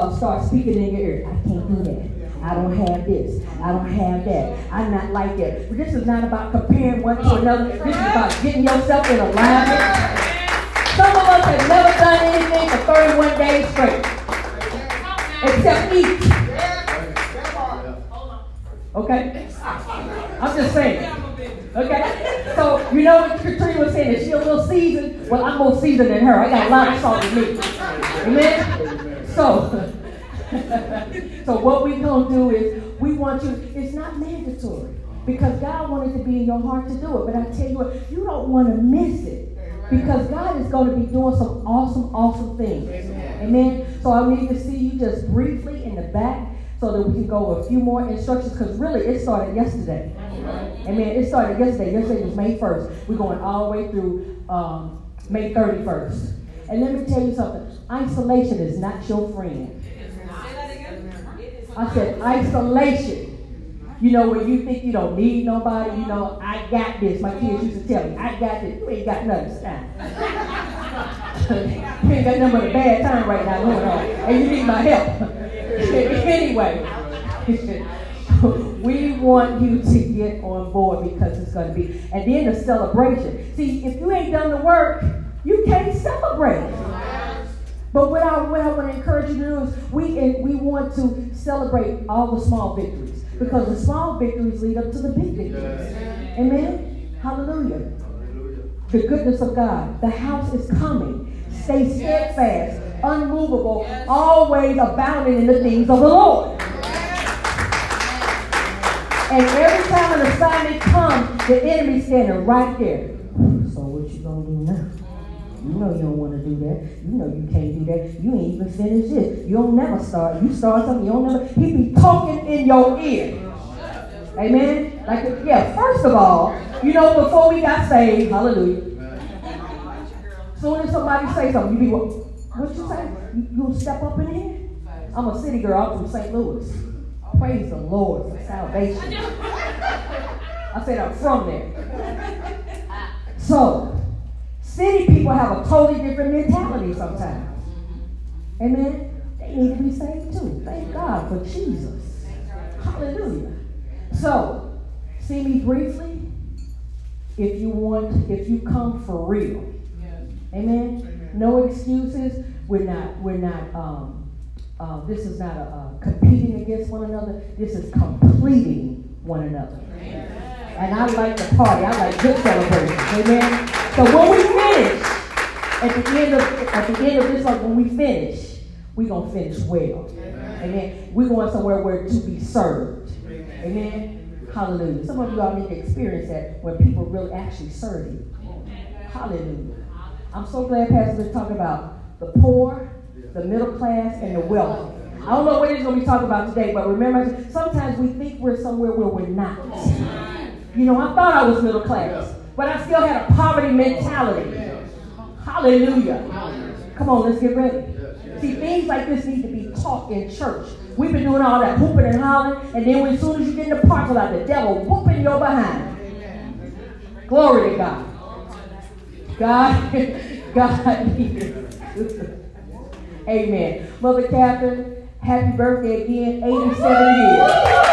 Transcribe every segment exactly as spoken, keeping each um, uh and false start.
uh, start speaking in your ear. I can't do that. I don't have this. I don't have that. I'm not like that. But this is not about comparing one to another. This is about getting yourself in alignment. Some of us have never done anything for thirty-one days straight. Except eat. Okay? I'm just saying. Okay? So, you know what Katrina was saying? Is she a little seasoned? Well, I'm more seasoned than her. I got a lot of salt in me. Amen? So, so what we going to do is, we want you, it's not mandatory. Because God wanted to be in your heart to do it. But I tell you what, you don't want to miss it. Because God is going to be doing some awesome, awesome things. Amen. Amen. So I need to see you just briefly in the back so that we can go a few more instructions. Because really, it started yesterday. Amen. It started yesterday. Yesterday was May first. We're going all the way through um, May thirty-first. And let me tell you something. Isolation is not your friend. I said isolation. You know, when you think you don't need nobody, you know, I got this. My kids used to tell me, I got this. You ain't got nothing to time. You ain't got nothing but a bad time right now going on. And you need my help. Anyway, we want you to get on board because it's going to be. And then the celebration. See, if you ain't done the work, you can't celebrate. But what I, what I want to encourage you to do is we, we want to celebrate all the small victories. Because the small victories lead up to the big victories. Yes. Amen? Hallelujah. Hallelujah. The goodness of God. The house is coming. Stay steadfast, yes. Unmovable, yes. Always abounding in the things of the Lord. Yes. And every time an assignment comes, the enemy's standing right there. So what you gonna do now? You know you don't want to do that. You know you can't do that. You ain't even finished this. You don't never start. You start something, you don't never. He be talking in your ear. Amen? Like, yeah, first of all, you know, before we got saved, hallelujah. Soon as somebody say something, you be what? What you say? You, you gonna step up in here? I'm a city girl. I'm from Saint Louis. Praise the Lord for salvation. I said I'm from there. So, city people have a totally different mentality sometimes. Amen? They need to be saved too. Thank God for Jesus. Hallelujah. So, see me briefly. If you want, if you come for real. Amen? No excuses. We're not, we're not, um, uh, this is not a, a competing against one another. This is completing one another. And I like the party. I like good celebrations. Amen? So when we finish, at the end of at the end of this, like when we finish, we're gonna finish well. Amen. Amen. We're going somewhere where to be served. Amen. Amen. Hallelujah. Some of you all need to experience that when people really actually serve you. Hallelujah. I'm so glad Pastor was talking about the poor, the middle class, and the wealthy. I don't know what he's gonna be talking about today, but remember, sometimes we think we're somewhere where we're not. You know, I thought I was middle class. But I still had a poverty mentality. Hallelujah. Come on, let's get ready. See, things like this need to be taught in church. We've been doing all that whooping and hollering, and then as soon as you get in the parking lot, the devil whooping your behind. Glory to God. God, God needs. Amen. Mother Catherine, happy birthday again, eighty-seven years.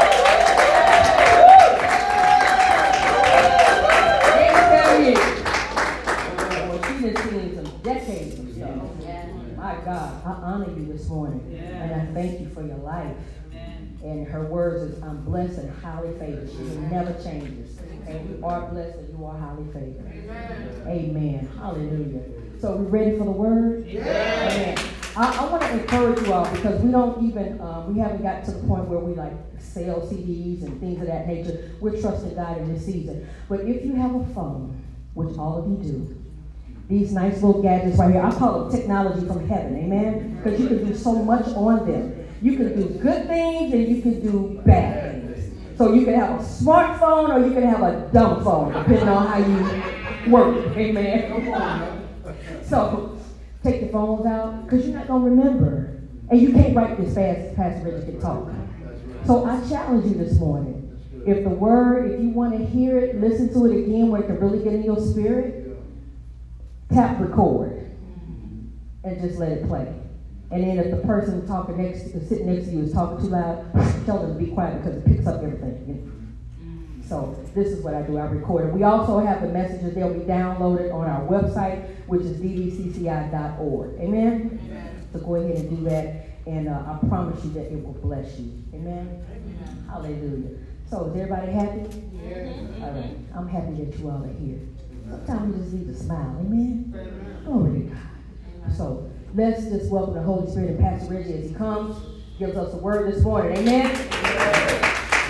God, I honor you this morning, yeah. And I thank you for your life. Amen. And her words is, I'm blessed and highly favored. She will never change. And you are blessed and you are highly favored. Amen. Amen. Hallelujah. So we ready for the word? Yeah. Amen. I, I want to encourage you all because we don't even, um, we haven't got to the point where we like sell C Ds and things of that nature. We're trusting God in this season. But if you have a phone, which all of you do, these nice little gadgets right here, I call them technology from heaven, amen? Because you can do so much on them. You can do good things and you can do bad things. So you can have a smartphone or you can have a dumb phone, depending on how you work, amen? So take the phones out because you're not going to remember. And you can't write this fast as Pastor Richard can talk. So I challenge you this morning. If the word, if you want to hear it, listen to it again where it can really get in your spirit, tap record and just let it play. And then if the person talking next, sitting next to you is talking too loud, tell them to be quiet because it picks up everything. You know? So this is what I do. I record it. We also have the messages. They'll be downloaded on our website, which is d v c c i dot org. Amen? Amen. So go ahead and do that. And uh, I promise you that it will bless you. Amen? Amen. Hallelujah. So is everybody happy? Yeah. All right. I'm happy that you all are here. Sometimes we just need to smile. Amen? Amen. Glory to God. So let's just welcome the Holy Spirit and Pastor Reggie as he comes, gives us a word this morning. Amen? Amen.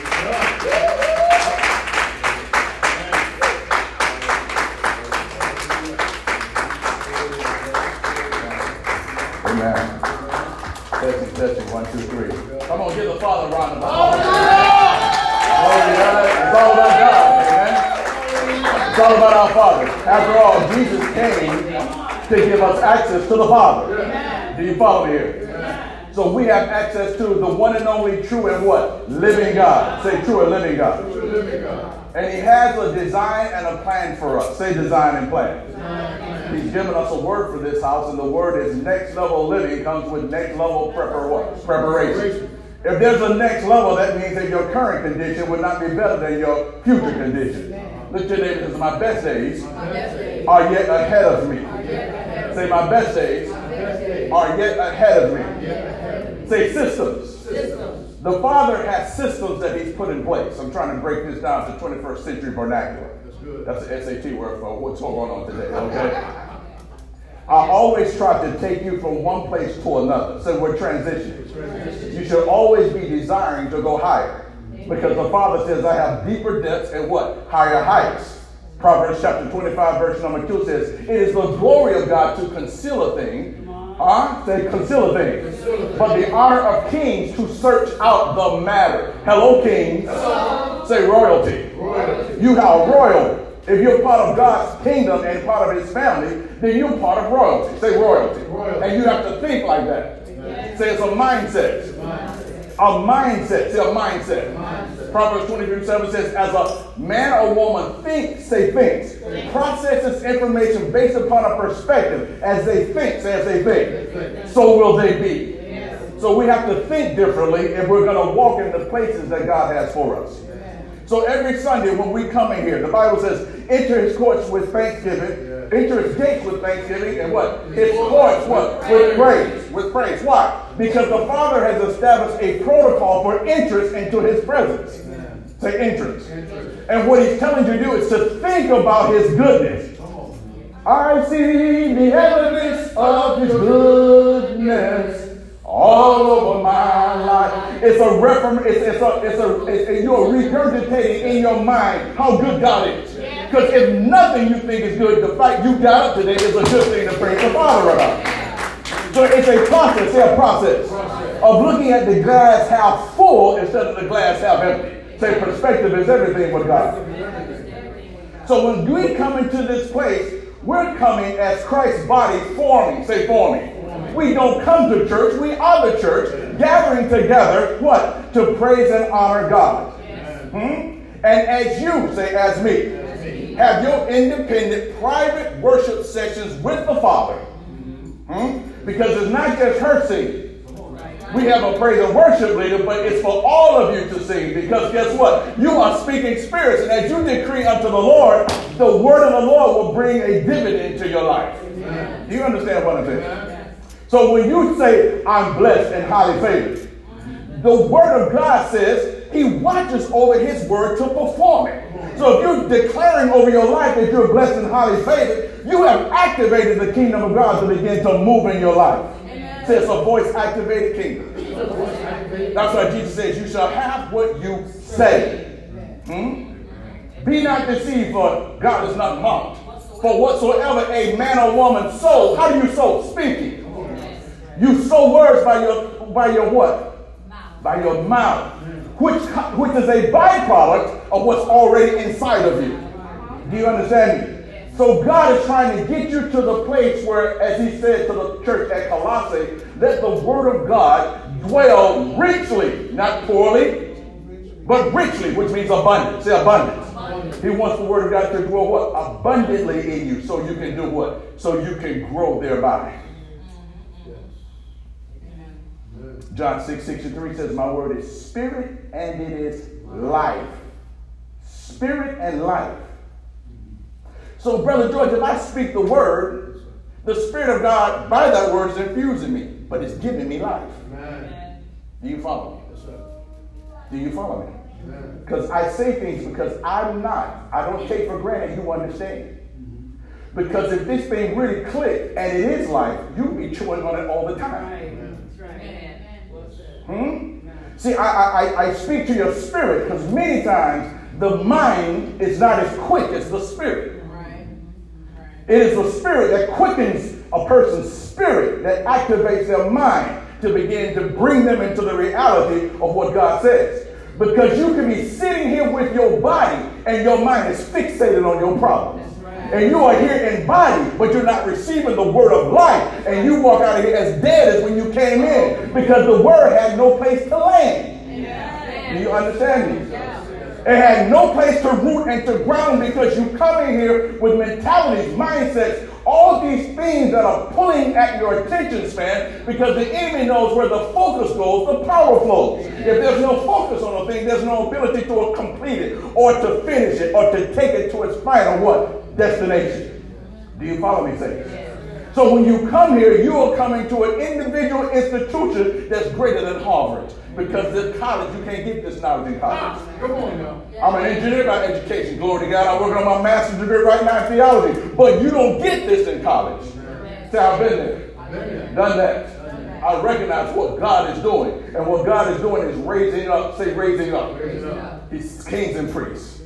Amen. Testing, testing, one, two, three. Come on, give the Father a round of applause. Glory to God. It's all about God, amen. It's all about our Father. After all, Jesus came to give us access to the Father. Do you follow me here? So we have access to the one and only true and what? Living God. Say true and living God. And he has a design and a plan for us. Say design and plan. He's given us a word for this house, and the word is next level living. Comes with next level prepar- what? preparation. If there's a next level, that means that your current condition would not be better than your future condition. Look at your neighbor and say, my best days are yet ahead of me. Say, my best days are yet ahead of me. Say, systems. The Father has systems that he's put in place. I'm trying to break this down to twenty-first century vernacular. That's an S A T word for what's going on today, okay? I always try to take you from one place to another. So we're transitioning. You should always be desiring to go higher. Because the Father says, I have deeper depths and what? Higher heights. Proverbs chapter twenty-five, verse number two says, it is the glory of God to conceal a thing. Huh? Say conceal a thing. But the honor of kings to search out the matter. Hello, kings. Hello. Say royalty. royalty. You are royal. If you're part of God's kingdom and part of his family, then you're part of royalty. Say royalty. royalty. And you have to think like that. Yes. Say it's a mindset. It's a mindset. A mindset. Say a mindset. mindset. Proverbs twenty-three seven says, as a man or woman thinks, say thinks, think. processes information based upon a perspective. As they think, say as they think, think. so will they be. Yes. So we have to think differently if we're going to walk in the places that God has for us. So every Sunday when we come in here, the Bible says, enter his courts with thanksgiving, yeah. enter his gates with thanksgiving, and what? His courts, what? With praise. With praise. Why? Because the Father has established a protocol for entrance into his presence. Amen. Say entrance. entrance. And what he's telling you to do is to think about his goodness. I see the evidence of his goodness all over my life. It's a reform. It's, it's a. It's a. It's, you're regurgitating in your mind how good God is. Because if nothing you think is good, the fact you got up today is a good thing to praise the Father about. So it's a process. Say a process of looking at the glass half full instead of the glass half empty. Say perspective is everything with God. So when we come into this place, we're coming as Christ's body forming. Say forming. We don't come to church. We are the church, gathering together, what? To praise and honor God. Yes. Hmm? And as you, say as me, as me, have your independent private worship sections with the Father. Hmm? Because it's not just her singing. We have a praise and worship leader, but it's for all of you to sing. Because guess what? You are speaking spirits. And as you decree unto the Lord, the word of the Lord will bring a dividend to your life. Amen. Do you understand what I'm saying? Amen. So when you say, I'm blessed and highly favored, the word of God says he watches over his word to perform it. So if you're declaring over your life that you're blessed and highly favored, you have activated the kingdom of God to begin to move in your life. So it's a voice-activated kingdom. That's why Jesus says, you shall have what you say. Hmm? Be not deceived, for God is not mocked. For whatsoever a man or woman sows, how do you sow? Speaking. You sow words by your by your what? Mouth. By your mouth, which which is a byproduct of what's already inside of you. Do you understand me? So God is trying to get you to the place where, as he said to the church at Colossae, let the word of God dwell richly, not poorly, but richly, which means abundance. Say abundance. abundance. He wants the word of God to dwell what? Abundantly in you, so you can do what? So you can grow thereby. John six sixty-three says, my word is spirit and it is life. Spirit and life. So, Brother George, if I speak the word, the Spirit of God, by that word, is infusing me, but it's giving me life. Amen. Do you follow me? Yes, sir. Do you follow me? Because I say things because I'm not. I don't take for granted you understand. Mm-hmm. Because if this thing really clicked and it is life, you'll be chewing on it all the time. Right. That's right. Hmm? See, I, I, I speak to your spirit because many times the mind is not as quick as the spirit. Right. Right. It is the spirit that quickens a person's spirit, that activates their mind to begin to bring them into the reality of what God says. Because you can be sitting here with your body and your mind is fixated on your problems. Right. And you are here in body, but you're not receiving the word of life. And you walk out of here as dead as when you came in because the word had no place to land. Yeah. Do you understand me? Yeah. It had no place to root and to ground because you come in here with mentalities, mindsets, all these things that are pulling at your attention span because the enemy knows where the focus goes, the power flows. If there's no focus on a thing, there's no ability to complete it or to finish it or to take it to its final what? Destination. Do you follow me, saints? So when you come here, you are coming to an individual institution that's greater than Harvard. Because in college, you can't get this knowledge in college. Come on now. I'm an engineer by education. Glory to God. I'm working on my master's degree right now in theology. But you don't get this in college. See, I've been there. Done that. I recognize what God is doing. And what God is doing is raising up. Say raising up. He's kings and priests.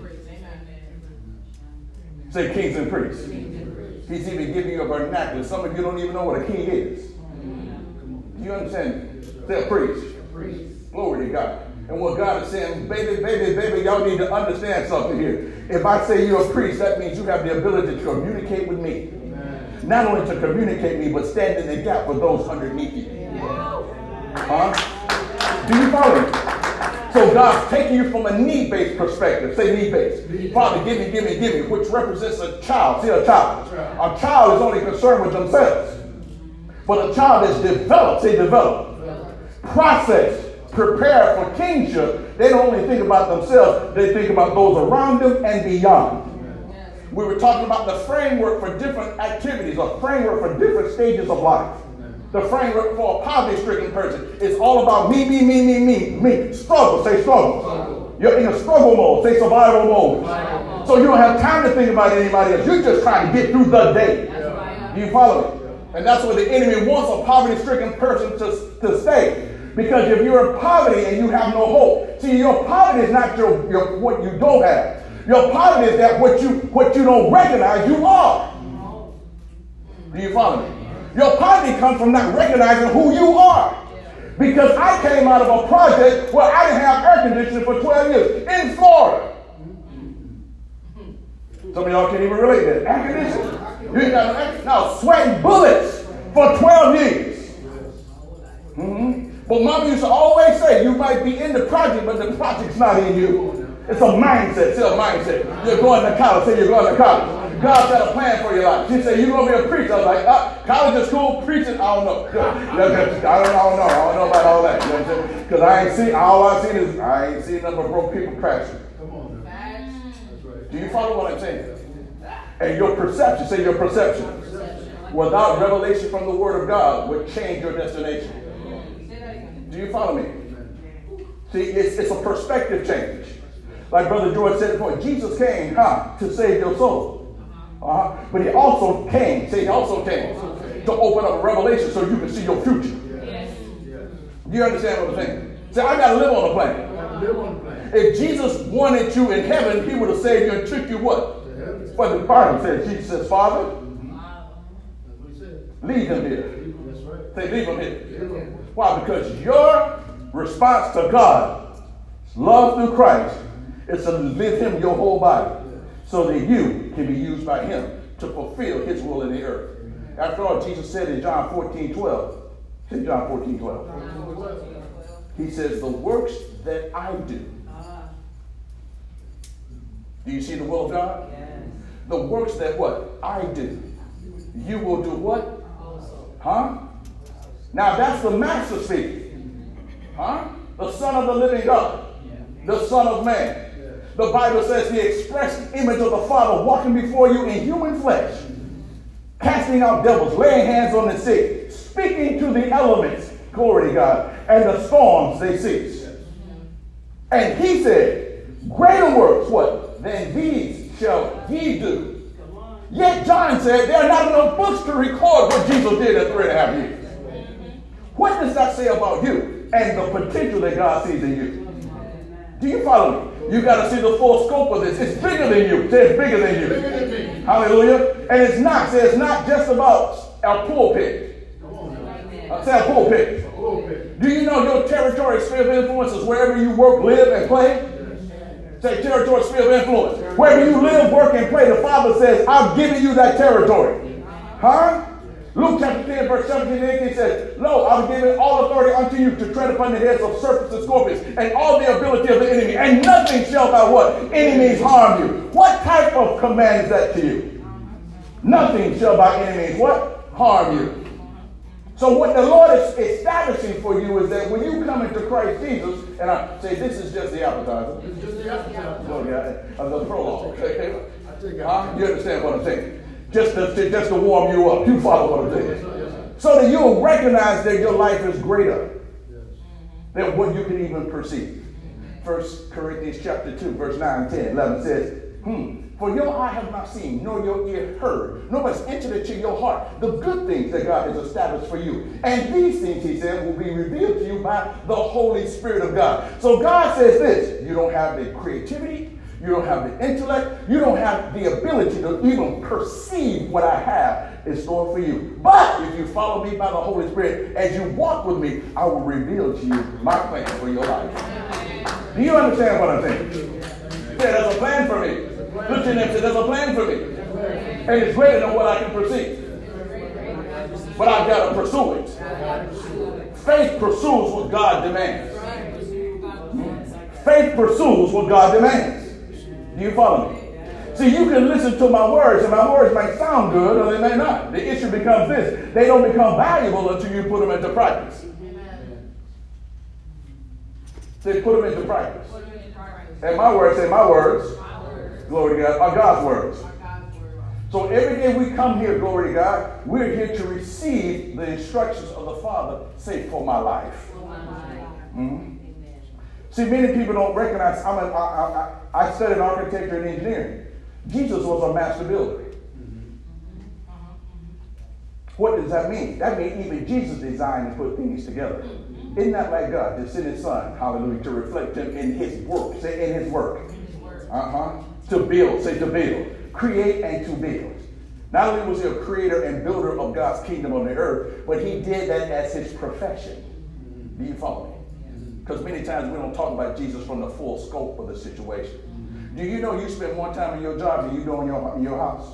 Say kings and priests. He's even giving you a vernacular. Some of you don't even know what a king is. Do you understand? Say a priest. Glory to God. And what God is saying, baby, baby, baby, y'all need to understand something here. If I say you're a priest, that means you have the ability to communicate with me. Amen. Not only to communicate me, but stand in the gap for those underneath you. Huh? Do you follow me? So God's taking you from a need-based perspective. Say need-based. Father, give me, give me, give me, which represents a child. See, a child. A child is only concerned with themselves. But a child is developed. Say developed. Process, prepare for kingship. They don't only think about themselves, they think about those around them and beyond. Yes. We were talking about the framework for different activities, a framework for different stages of life. The framework for a poverty-stricken person is all about me, me, me, me, me, me. Struggle, say struggle. struggle. You're in a struggle mode, say survival mode. Survival. So you don't have time to think about anybody else. You're just trying to get through the day. Right. Do you follow me? And that's where the enemy wants a poverty-stricken person to, to stay. Because if you're in poverty and you have no hope, see, your poverty is not your, your what you don't have. Your poverty is that what you what you don't recognize you are. Do you follow me? Your poverty comes from not recognizing who you are. Because I came out of a project where I didn't have air conditioning for twelve years in Florida. Some of y'all can't even relate to that. Air conditioning. You ain't got no air. Now sweating bullets for twelve years. Mm-hmm. But Mama used to always say, you might be in the project, but the project's not in you. It's a mindset. It's a mindset. You're going to college. Say you're going to college. God's got a plan for your life. She said, you're going to be a preacher. I was like, ah, college is cool. Preaching, I don't know. I don't, I don't know. I don't know about all that. You know what I'm saying? Because I ain't seen, all I've seen is, I ain't seen nothing but broke people crashing. Come on. That's right. Do you follow what I'm saying? And your perception, say your perception, without revelation from the Word of God, would change your destination. Do you follow me? See, it's, it's a perspective change. Like Brother George said before, Jesus came huh, to save your soul. Uh-huh. But he also came, say he also came to open up a revelation so you can see your future. Do you understand what I'm saying? Say, I got to live on the planet. If Jesus wanted you in heaven, he would have saved you and took you what? What the Bible said. Jesus says, Father, leave him here. Say, leave him here. Why? Because your response to God, love through Christ, is to live him your whole body so that you can be used by him to fulfill his will in the earth. After all, Jesus said in John fourteen twelve, say John fourteen twelve, he says, the works that I do. Do you see the will of God? The works that what? I do. You will do what? Huh? Now that's the master speaking. Huh? The Son of the living God. The Son of Man. The Bible says the express image of the Father walking before you in human flesh, casting out devils, laying hands on the sick, speaking to the elements, glory to God, and the storms they cease. And he said, greater works, what? Than these shall ye do. Yet John said there are not enough books to record what Jesus did in three and a half years. What does that say about you and the potential that God sees in you? Do you follow me? You got to see the full scope of this. It's bigger than you. Say it's bigger than you. Bigger than me. Hallelujah. And it's not. Say it's not just about our pulpit. Uh, say a pulpit. A pulpit. Do you know your territory sphere of influence is wherever you work, live, and play? Yes. Say territory sphere of influence. Wherever you live, work, and play, the Father says, I've given you that territory. Huh? Luke chapter ten, verse seventeen and eighteen says, lo, I've given all authority unto you to tread upon the heads of serpents and scorpions and all the ability of the enemy, and nothing shall by what? Enemies harm you. What type of command is that to you? Nothing shall by enemies what? Harm you. So what the Lord is establishing for you is that when you come into Christ Jesus, and I say this is just the appetizer. It's just the appetizer. Oh, yeah, uh, the prologue. Okay. Huh? You understand what I'm saying? Just to, to, just to warm you up. You follow what I'm saying. So that you'll recognize that your life is greater than what you can even perceive. First Corinthians chapter two, verse nine, ten, eleven says, hmm, for your eye have not seen, nor your ear heard, nor has entered into your heart the good things that God has established for you. And these things, he said, will be revealed to you by the Holy Spirit of God. So God says this, you don't have the creativity, you don't have the intellect, you don't have the ability to even perceive what I have in store for you. But if you follow me by the Holy Spirit, as you walk with me, I will reveal to you my plan for your life. Do you understand what I'm saying? Yeah, there's a plan for me. Look to them and say, there's a plan for me. And it's greater than what I can perceive. But I've got to pursue it. Faith pursues what God demands. Faith pursues what God demands. Do you follow me? See, you can listen to my words, and my words may sound good, or they may not. The issue becomes this. They don't become valuable until you put them into practice. Say, put them into practice. And my words, say, my words, glory to God, are God's words. So every day we come here, glory to God, we're here to receive the instructions of the Father, say, for my life. Mm-hmm. See, many people don't recognize, I'm a, I, I, I studied architecture and engineering. Jesus was a master builder. Mm-hmm. What does that mean? That means even Jesus designed and put things together. Mm-hmm. Isn't that like God to send his son, hallelujah, to reflect him in his work, say in his work. Uh-huh. To build, say to build. Create and to build. Not only was he a creator and builder of God's kingdom on the earth, but he did that as his profession. Mm-hmm. Do you follow me? Because many times we don't talk about Jesus from the full scope of the situation. Mm-hmm. Do you know you spend more time in your job than you do in your, in your house?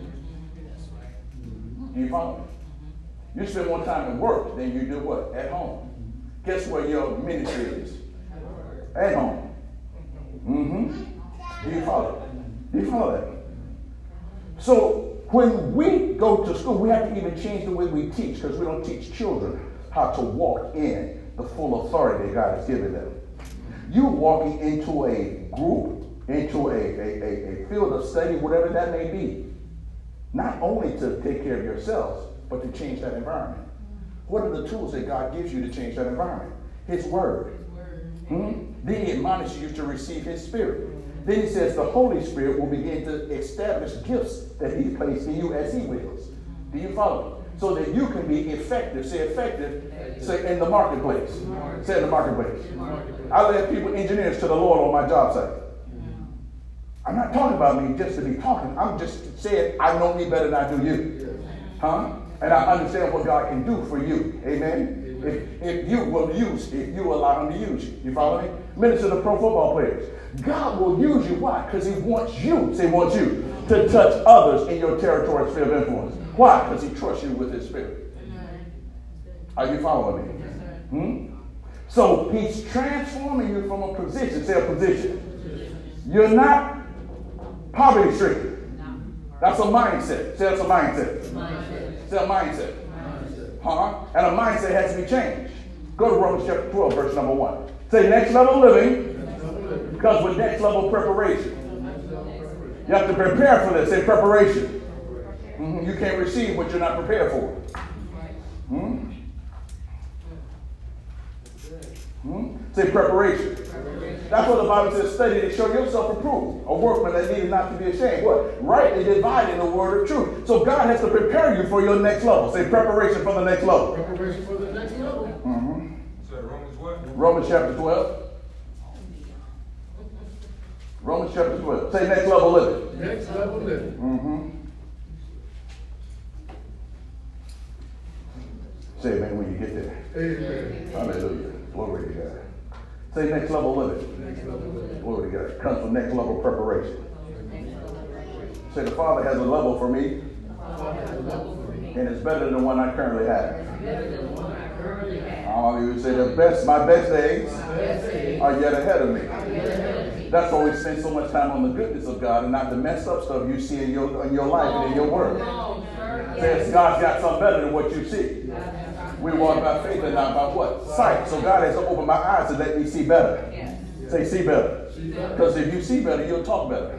Mm-hmm. Do you follow me? You spend more time at work than you do what? At home. Guess where your ministry is? At home. Mm-hmm. Do you follow? Do you follow that? So when we go to school, we have to even change the way we teach, because we don't teach children how to walk in the full authority that God has given them. You walking into a group, into a, a, a, a field of study, whatever that may be, not only to take care of yourselves, but to change that environment. What are the tools that God gives you to change that environment? His word. Hmm? Then he admonishes you to receive his spirit. Then he says the Holy Spirit will begin to establish gifts that he's placed in you as he wills. Do you follow me? So that you can be effective. Say effective. Say in the marketplace. Say in the marketplace. I led people, engineers, to the Lord on my job site. I'm not talking about me just to be talking. I'm just saying I know me better than I do you. Huh? And I understand what God can do for you. Amen? If, if you will use, if you allow him to use you. You follow me? Minister to pro football players. God will use you. Why? Because he wants you, say wants you, to touch others in your territory sphere of influence. Why? Because he trusts you with his spirit. Are you following me? Hmm? So he's transforming you from a position, say a position. You're not poverty stricken. That's a mindset. Say that's a mindset. Say a mindset. Huh? And a mindset has to be changed. Go to Romans chapter twelve, verse number one. Say next level living comes with next level preparation. You have to prepare for this. Say preparation. Mm-hmm. You can't receive what you're not prepared for. Hmm? Hmm? Say preparation. That's what the Bible says, study to show yourself approved. A workman that needed not to be ashamed. What? Rightly dividing the word of truth. So God has to prepare you for your next level. Say preparation for the next level. Preparation for the next level. Mm-hmm. So Romans what? Romans chapter twelve. Romans chapter twelve. Say next level living. Next level living. Mm-hmm. Say amen when you get there. Amen. Hallelujah. Glory to God. Say next level living. Next level living. Glory to God. It comes from next level preparation. Say the Father has a level for me, and it's better than the one I currently have. Hallelujah. Say the best, my best days are yet ahead of me. That's why we spend so much time on the goodness of God and not the messed up stuff you see in your, in your life and in your word. Says God's got something better than what you see. We walk by faith and not by what? Sight. So God has to open my eyes to let me see better. Say see better. Because if you see better, you'll talk better.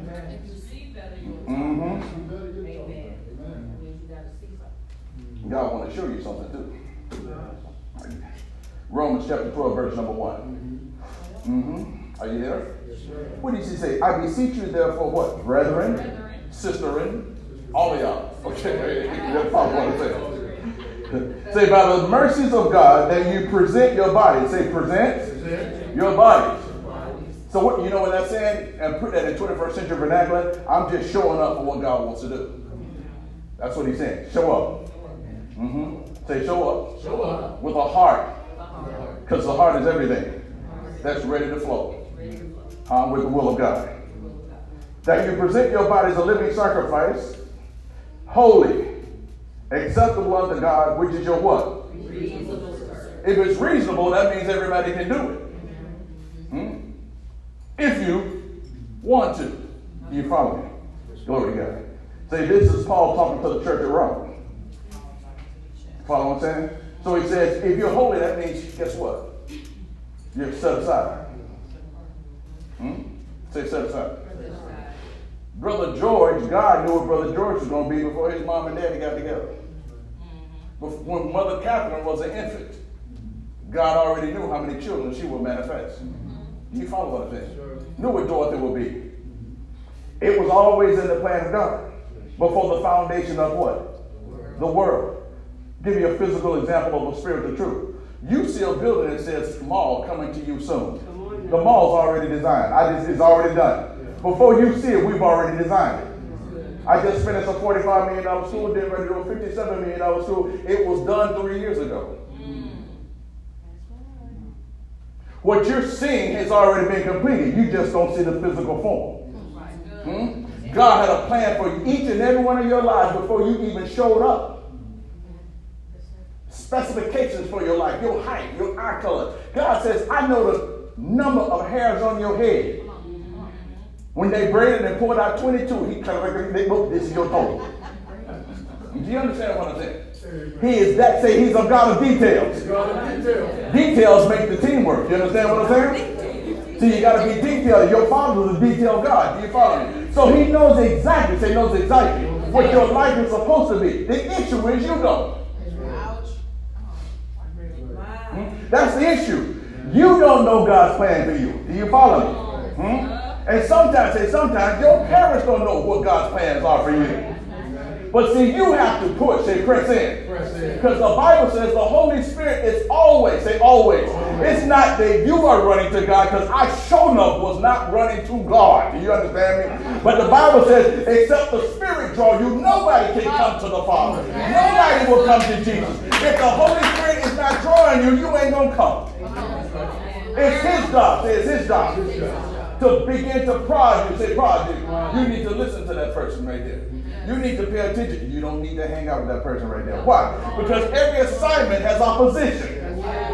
Mm-hmm. God want to show you something too. Romans chapter twelve, verse number one. Mm-hmm. Are you there? What did he say? I beseech you therefore what? Brethren, sisterin, all of y'all. Okay. That's all I want to say. Say by the mercies of God that you present your body. Say present, present. your bodies. So what you know what that's saying? And put that in twenty-first century vernacular. I'm just showing up for what God wants to do. That's what he's saying. Show up. Mm-hmm. Say show up. Show up. With a heart. Because the heart is everything. That's ready to flow. Um, with the will of God. That you present your body as a living sacrifice. Holy. Acceptable unto God, which is your what? Reasonable. If it's reasonable, that means everybody can do it. Hmm? If you want to. You follow me? Glory to God. Say, this is Paul talking to the church of Rome. Follow what I'm saying? So he says, if you're holy, that means, guess what? You're set aside. Hmm? Say set aside. Brother George, God knew what Brother George was going to be before his mom and daddy got together. When Mother Catherine was an infant, God already knew how many children she would manifest. Do you follow what I'm saying? Sure. Knew what Dorothy would be. It was always in the plan of God. Before the foundation of what? The world. Give you a physical example of a spiritual truth. You see a building that says mall coming to you soon. The mall's already designed. I just, it's already done. Before you see it, we've already designed it. I just finished a forty-five million dollars school, did ready to do a fifty-seven million dollars school. It was done three years ago. What you're seeing has already been completed. You just don't see the physical form. Hmm? God had a plan for each and every one of your lives before you even showed up. Specifications for your life, your height, your eye color. God says, I know the number of hairs on your head. When they braided and pulled out twenty-two, he kind of like, this is your total. Do you understand what I'm saying? He is that, say he's a God of details. God of details. Details make the teamwork. You understand what I'm saying? See, you got to be detailed. Your father is a detailed God. Do you follow me? So he knows exactly, say knows exactly what your life is supposed to be. The issue is you don't. Hmm? That's the issue. You don't know God's plan for you. Do you follow me? Hmm? And sometimes, say sometimes, your parents don't know what God's plans are for you. But see, you have to push, say press in. Because the Bible says the Holy Spirit is always, say always. It's not that you are running to God, because I sure enough was not running to God. Do you understand me? But the Bible says, except the Spirit draw you, nobody can come to the Father. Nobody will come to Jesus. If the Holy Spirit is not drawing you, you ain't going to come. It's His job. Say it's His job. To begin to prod you, say prod you. You need to listen to that person right there. You need to pay attention. You don't need to hang out with that person right there. Why? Because every assignment has opposition.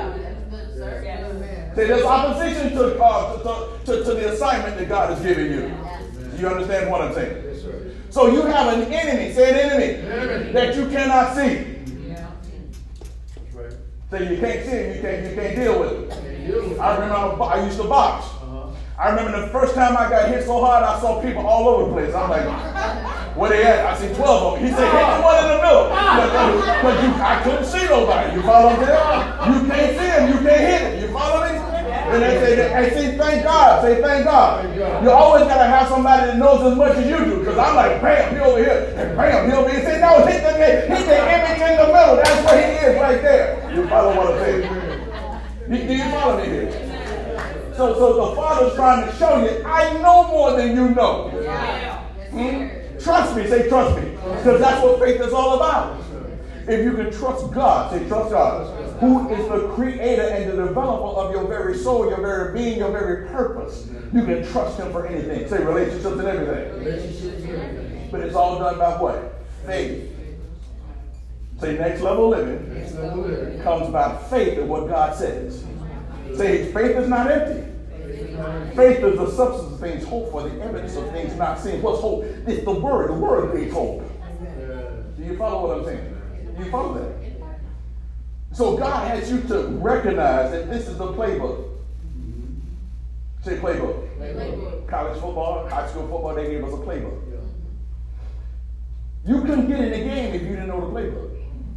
Say there's opposition to, uh, to, to, to the assignment that God has given you. Do you understand what I'm saying? So you have an enemy, say an enemy, that you cannot see. So you can't see him, you can't, you can't deal with him. I remember I used to box. I remember the first time I got hit so hard, I saw people all over the place. I'm like, where they at? I see twelve of them. He said, hit the one in the middle. Because you, I couldn't see nobody. You follow what I'm saying? You can't see him, you can't hit him. You follow me? And they say, hey, say thank God. Say thank God. You always got to have somebody that knows as much as you do. Because I'm like, bam, he over here. And bam, he over here. Say, no, hit the, hit the image in the middle. That's where he is right there. You follow what I'm saying? Do you follow me here? So, so the Father's trying to show you, I know more than you know. Hmm? Trust me. Say trust me. Because that's what faith is all about. If you can trust God, say trust God, who is the creator and the developer of your very soul, your very being, your very purpose. You can trust him for anything. Say relationships and everything. But it's all done by what? Faith. Say next level living, next level living comes by faith in what God says. Say faith is not empty. Faith is the substance of things hoped for, the evidence of things not seen. What's hope? It's the word. The word brings hope. Do you follow what I'm saying? Do you follow that? So God has you to recognize that this is the playbook. Say playbook. playbook. College football, high school football, they gave us a playbook. You couldn't get in the game if you didn't know the playbook.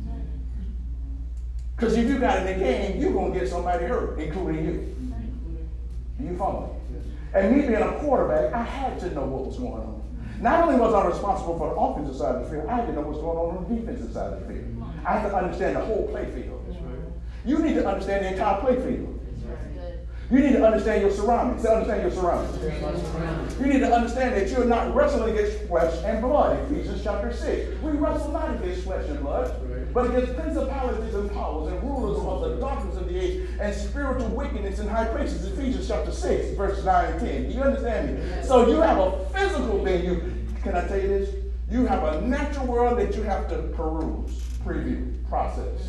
Because if you got in the game, you're going to get somebody hurt, including you. Do you follow me? And me being a quarterback, I had to know what was going on. Not only was I responsible for the offensive side of the field, I had to know what's going on on the defensive side of the field. I had to understand the whole play field. You need to understand the entire play field. You need to understand your surroundings. Say, understand your surroundings. You need to understand that you're not wrestling against flesh and blood. Ephesians chapter six. We wrestle not against flesh and blood, but against principalities and powers and rulers of the darkness of the age and spiritual wickedness in high places. Ephesians chapter six, verses nine and ten. Do you understand me? So you have a physical thing. You can I tell you this? You have a natural world that you have to peruse, preview, process,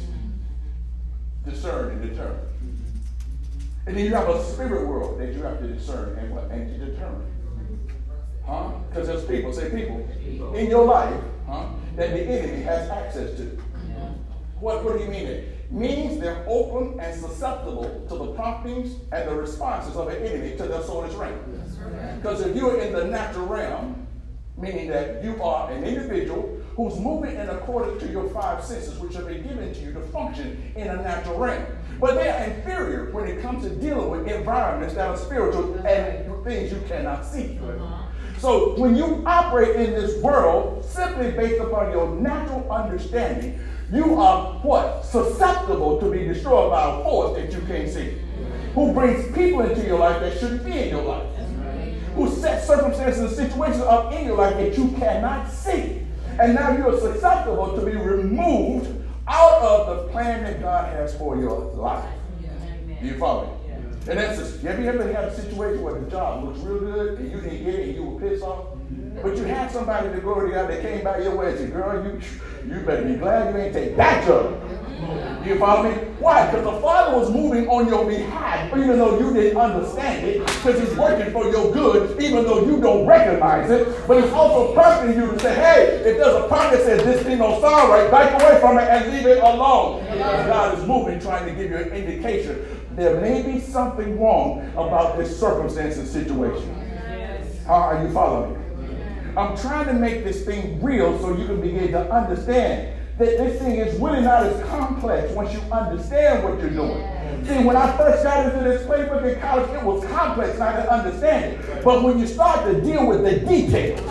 discern, and determine. And then you have a spirit world that you have to discern and what? And to determine. Huh? Because there's people, say people, in your life, huh, that the enemy has access to. What, what do you mean it? Means they're open and susceptible to the promptings and the responses of an enemy to their soulish realm. Because if you're in the natural realm, meaning that you are an individual who's moving in accordance to your five senses, which have been given to you to function in a natural realm. But they are inferior when it comes to dealing with environments that are spiritual and things you cannot see. So when you operate in this world simply based upon your natural understanding, you are what? Susceptible to be destroyed by a force that you can't see. Who brings people into your life that shouldn't be in your life. Who sets circumstances and situations up in your life that you cannot see. And now you're susceptible to be removed out of the plan that God has for your life. Do you follow me? In essence, have you ever had a situation where the job looks real good and you didn't get it and you were pissed off? But you had somebody to glory to God that came by your way and said, girl, you, you better be glad you ain't take that job. Do you follow me? Why? Because the Father was moving on your behalf, even though you didn't understand it, because he's working for your good, even though you don't recognize it. But it's also prompting you to say, hey, if there's a part that says this thing don't sound right, back away from it and leave it alone. Because God is moving, trying to give you an indication. There may be something wrong about this circumstance and situation. How are you following me? I'm trying to make this thing real so you can begin to understand that this thing is really not as complex once you understand what you're doing. See, when I first got into this playbook in college, it was complex and I didn't understand it. But when you start to deal with the details,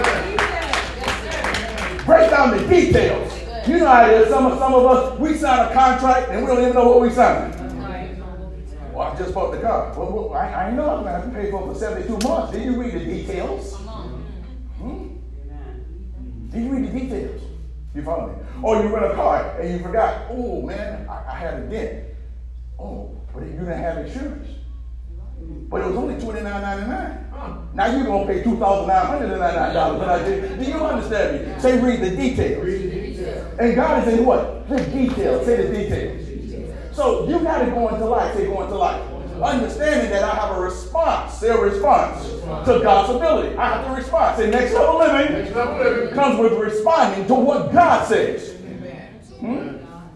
break down the details. You know how it is. Some of, some of us, we sign a contract and we don't even know what we signed. Well, I just bought the car. Well, well I, I know I'm going to have to pay for it for seventy-two months. Did you read the details? Hmm? Did you read the details? You follow me? Or you rent a car and you forgot, oh man, I, I had a dent. Oh, but you didn't have insurance. But it was only twenty-nine ninety-nine. Now you're going to pay two thousand nine hundred ninety-nine dollars. But I did. Do you understand me? Say read the details. Read the details. And God is saying what? The details. Say the details. So you got to go into life. Say go into life. Understanding that I have a response, say a response to God's ability. I have to respond. Say next level living, next level living comes with responding to what God says. Hmm?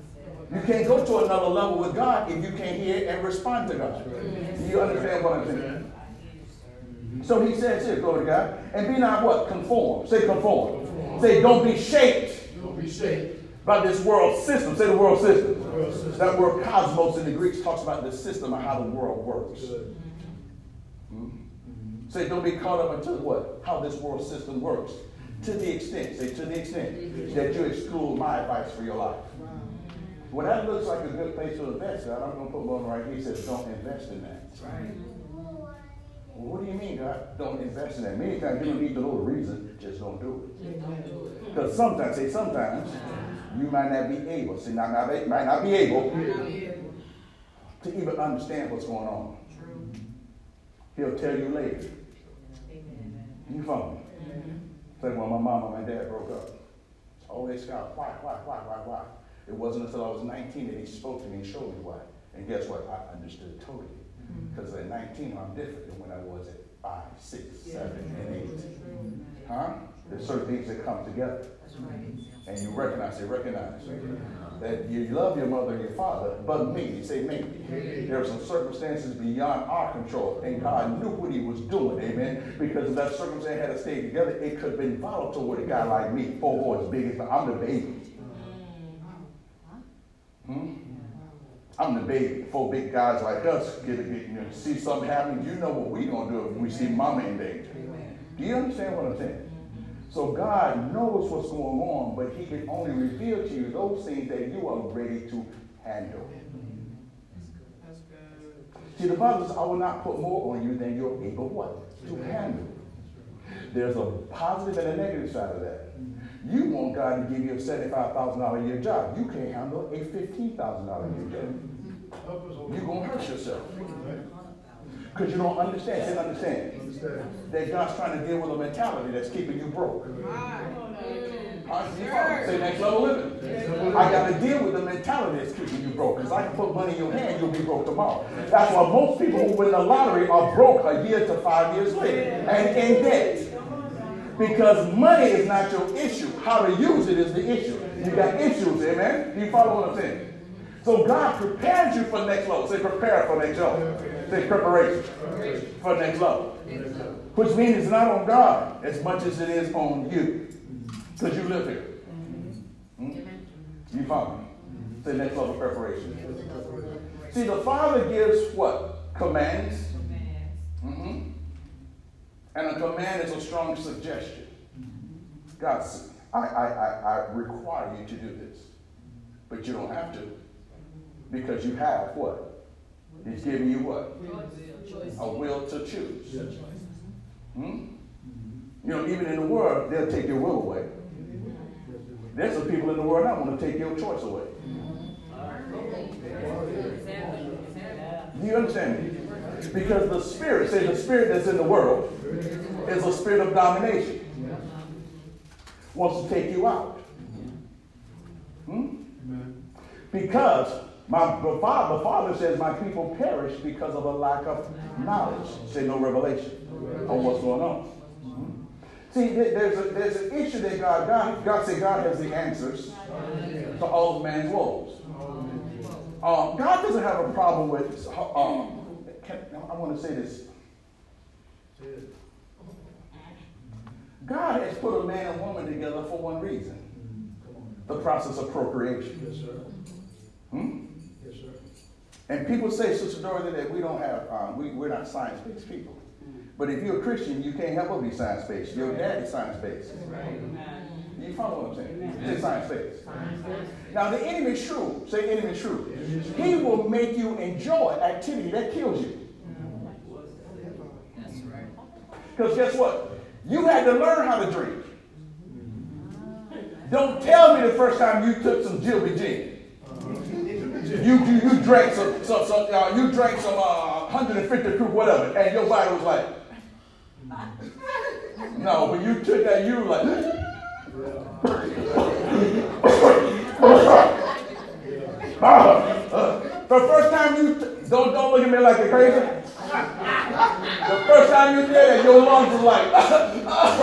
You can't go to another level with God if you can't hear and respond to God. Do you understand what I'm saying? So he says here, glory to God, and be not what? Conform. Say conform. conform. Say don't be shaped. Don't be shaped by this world system. Say the world system. The world system. That word cosmos in the Greek talks about the system of how the world works. Mm-hmm. Mm-hmm. Say don't be caught up into what? How this world system works. To the extent, say to the extent that you exclude my advice for your life. Well, that looks like a good place to invest. God, I'm going to put one right here. He says don't invest in that. Right. Well, what do you mean, God? Don't invest in that. Many times you don't need to know the reason. Just don't do it. Because sometimes, say sometimes, you might not be able, see, not, not, might not be able to even understand what's going on. He'll tell you later. You follow me? Say, well, my mom and my dad broke up. Oh, they Scott, why, why, why, why, why? It wasn't until I was nineteen that he spoke to me and showed me why. And guess what? I understood totally. Because at nineteen, I'm different than when I was at five, six, seven, and eight. Huh? There's certain things that come together. And you recognize, say, recognize that you love your mother and your father, but me, you say me. There are some circumstances beyond our control, and God knew what he was doing, amen? Because if that circumstance had to stay together, it could have been volatile with a guy like me. Four boys, big as I'm the baby. Hmm? I'm the baby. Four big guys like us get, get you know, see something happening. You know what we're going to do if we see mama in danger. Do you understand what I'm saying? So God knows what's going on, but he can only reveal to you those things that you are ready to handle. See, the Bible says, I will not put more on you than you're able what? To handle. There's a positive and a negative side of that. You want God to give you a seventy-five thousand dollars a year job. You can't handle a fifteen thousand dollars a year job. You're going to hurt yourself. Because you don't understand. Say, understand. understand. That God's trying to deal with a mentality that's keeping you broke. Huh? Say next level living. I got to deal with the mentality that's keeping you broke. Because I can put money in your hand, you'll be broke tomorrow. That's why most people who win the lottery are broke a year to five years later. And in debt. Because money is not your issue. How to use it is the issue. You got issues, amen? Do you follow what I'm saying? So God prepares you for next level. Say prepare for next level. Say preparation for next level. Which means it's not on God as much as it is on you. Because you live here. Hmm? You follow me? Say next level preparation. See, the Father gives what? Commands. Mm-hmm. And a command is a strong suggestion. God says, I, I, I, I require you to do this. But you don't have to. Because you have what? He's giving you what? A will to choose. Hmm? You know, even in the world, they'll take your will away. There's some people in the world that want to take your choice away. Do you understand me? Because the spirit, say the spirit that's in the world, is a spirit of domination. Wants to take you out. Hmm? Because my the father, the father says, my people perish because of a lack of knowledge. Say no revelation on what's going on. Hmm? See, there's a, there's an issue that God got. God said God has the answers to all of man's woes. Um, God doesn't have a problem with, um, can, I want to say this. God has put a man and woman together for one reason. The process of procreation. Yes, sir. Hmm? Yes, sir. And people say, Sister Dorothy, that we don't have, um, we, we're not science-based people. But if you're a Christian, you can't help but be science-based. Your daddy's science-based. Right. You follow what I'm saying? Say science-based. Now, the enemy is true. Say enemy is true. He will make you enjoy activity that kills you. That's right. Because guess what? You had to learn how to drink. Don't tell me the first time you took some Gilby gin. You, you, you drank some, some, some uh, you drank some uh, one hundred fifty proof, whatever, and your body was like, no, when you took that, you were like, the first time you, t- don't, don't look at me like you're crazy. The first time you did it, your lungs was like,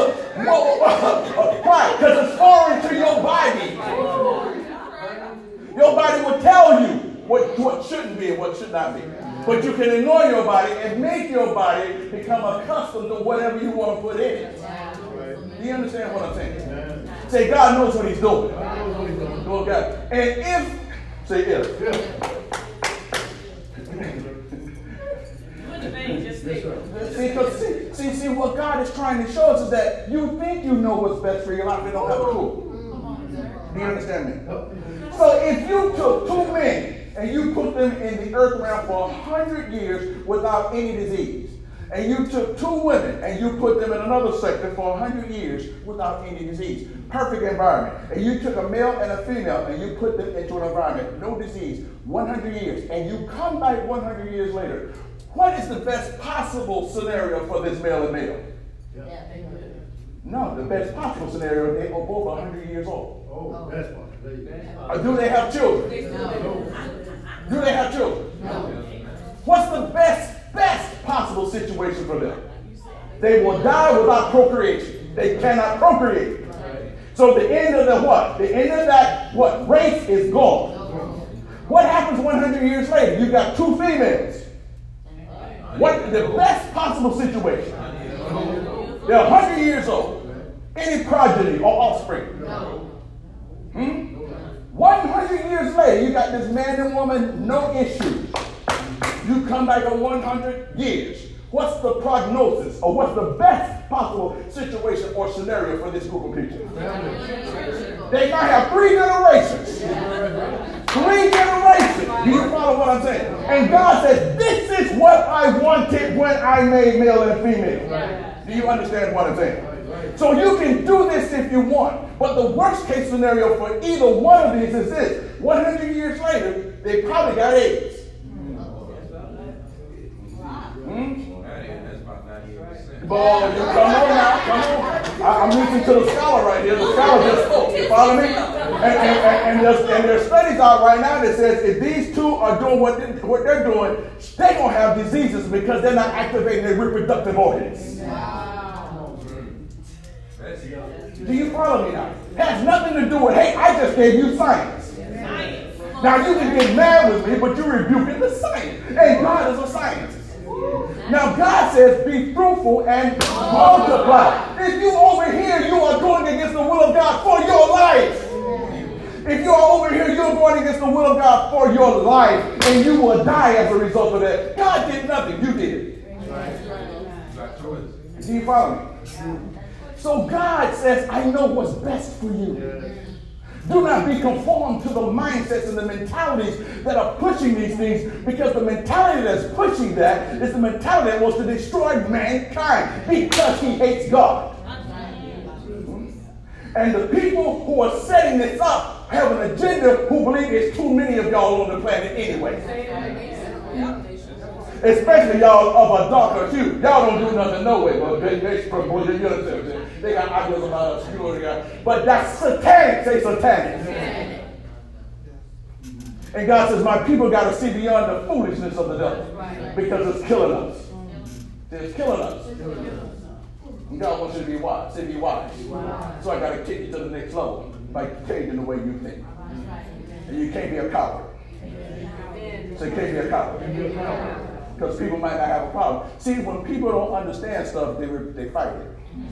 whoa. Why? Because it's foreign to your body. Your body will tell you what, what shouldn't be and what should not be. But you can ignore your body and make your body become accustomed to whatever you want to put in it. Do you understand what I'm saying? Say, God knows what he's doing. Oh, God. And if, say if. See, see, see, see, what God is trying to show us is that you think you know what's best for your life, but don't have a clue. Do you understand me? So if you took two men and you put them in the earth realm for a hundred years without any disease, and you took two women and you put them in another sector for a hundred years without any disease, perfect environment, and you took a male and a female and you put them into an environment, no disease, one hundred years, and you come back one hundred years later, what is the best possible scenario for this male and male? Yeah. No, the best possible scenario, they are both one hundred years old. Oh, best possible. Or do they have children? No. Do they have children? No. What's the best, best possible situation for them? They will die without procreation. They cannot procreate. So the end of the what? The end of that what? Race is gone. What happens one hundred years later? You got two females. What the best possible situation? They're one hundred years old. Any progeny or offspring? Hmm? one hundred years later, you got this man and woman, no issues. You come back on one hundred years. What's the prognosis or what's the best possible situation or scenario for this group of people? They might have three generations. Three generations. Do you follow what I'm saying? And God says, this is what I wanted when I made male and female. Do you understand what I'm saying? So you can do this if you want. But the worst case scenario for either one of these is this. one hundred years later, they probably got AIDS. Hmm? Boy, you come on now, come on. I, I'm listening to the scholar right here. The scholar just spoke. You follow me? And, and, and, and, there's, and there's studies out right now that says if these two are doing what, they, what they're doing, they're going to have diseases because they're not activating their reproductive organs. Wow. Do you follow me now? It has nothing to do with, hey, I just gave you science. Science. Now you can get mad with me, but you're rebuking the science. And God is a scientist. Now God says, be fruitful and multiply. If you over here, you are going against the will of God for your life. If you are over here, you're going against the will of God for your life, and you will die as a result of that. God did nothing. You did it. Do you follow me? So God says, I know what's best for you. Do not be conformed to the mindsets and the mentalities that are pushing these things, because the mentality that's pushing that is the mentality that wants to destroy mankind because he hates God. And the people who are setting this up have an agenda who believe there's too many of y'all on the planet anyway. Especially y'all of a darker hue. Y'all don't do nothing no way, but they, they, they, they got ideas about obscurity. But that's satanic. Say satanic. And God says, my people got to see beyond the foolishness of the devil, because it's killing us. It's killing us. And God wants you to be wise. Say be wise. So I got to kick you to the next level by changing the way you think. And you can't be a coward. So you can't be a coward. Because people might not have a problem. See, when people don't understand stuff, they they fight it.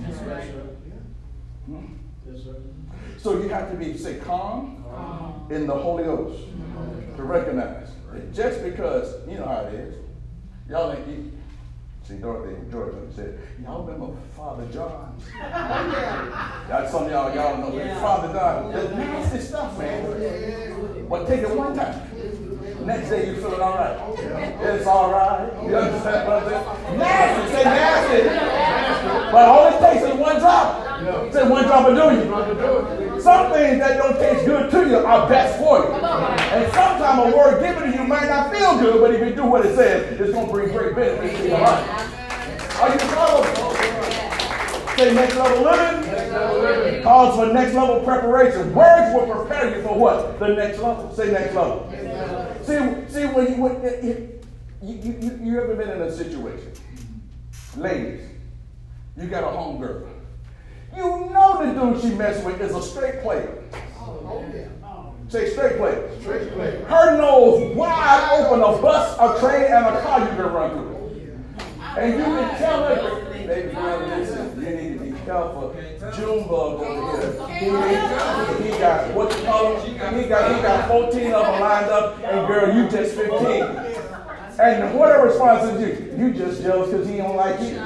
Hmm? So you have to be, say, calm in the Holy Ghost to recognize that just because, you know how it is. Y'all think you, see, Dorothy George said, y'all remember Father John? That's some of y'all, y'all know that. Father John, that's nasty stuff, man. But take it one time. Next day you feeling all right. It's all right. You understand what I'm saying? Nasty. Say nasty. But all it takes is one drop. Say one drop will do you. Some things that don't taste good to you are best for you. And sometimes a word given to you might not feel good, but if you do what it says, it's going to bring great benefits to your life. Are you following? Say next level living. Next level living. Calls for next level preparation. Words will prepare you for what? The next level. Say next level. See, see when you, when, if, you, you, you ever been in a situation, ladies, you got a homegirl. You know the dude she messing with is a straight player. Say straight play. Straight play. Her nose wide open, a bus, a train, and a car you can run through. And you can tell her, baby girl, listen, you need to be careful. Junebug over here. He, he got, what you call him? He got, he got fourteen of them lined up, and girl, you just fifteen. And what her response is you? You just jealous because he don't like you.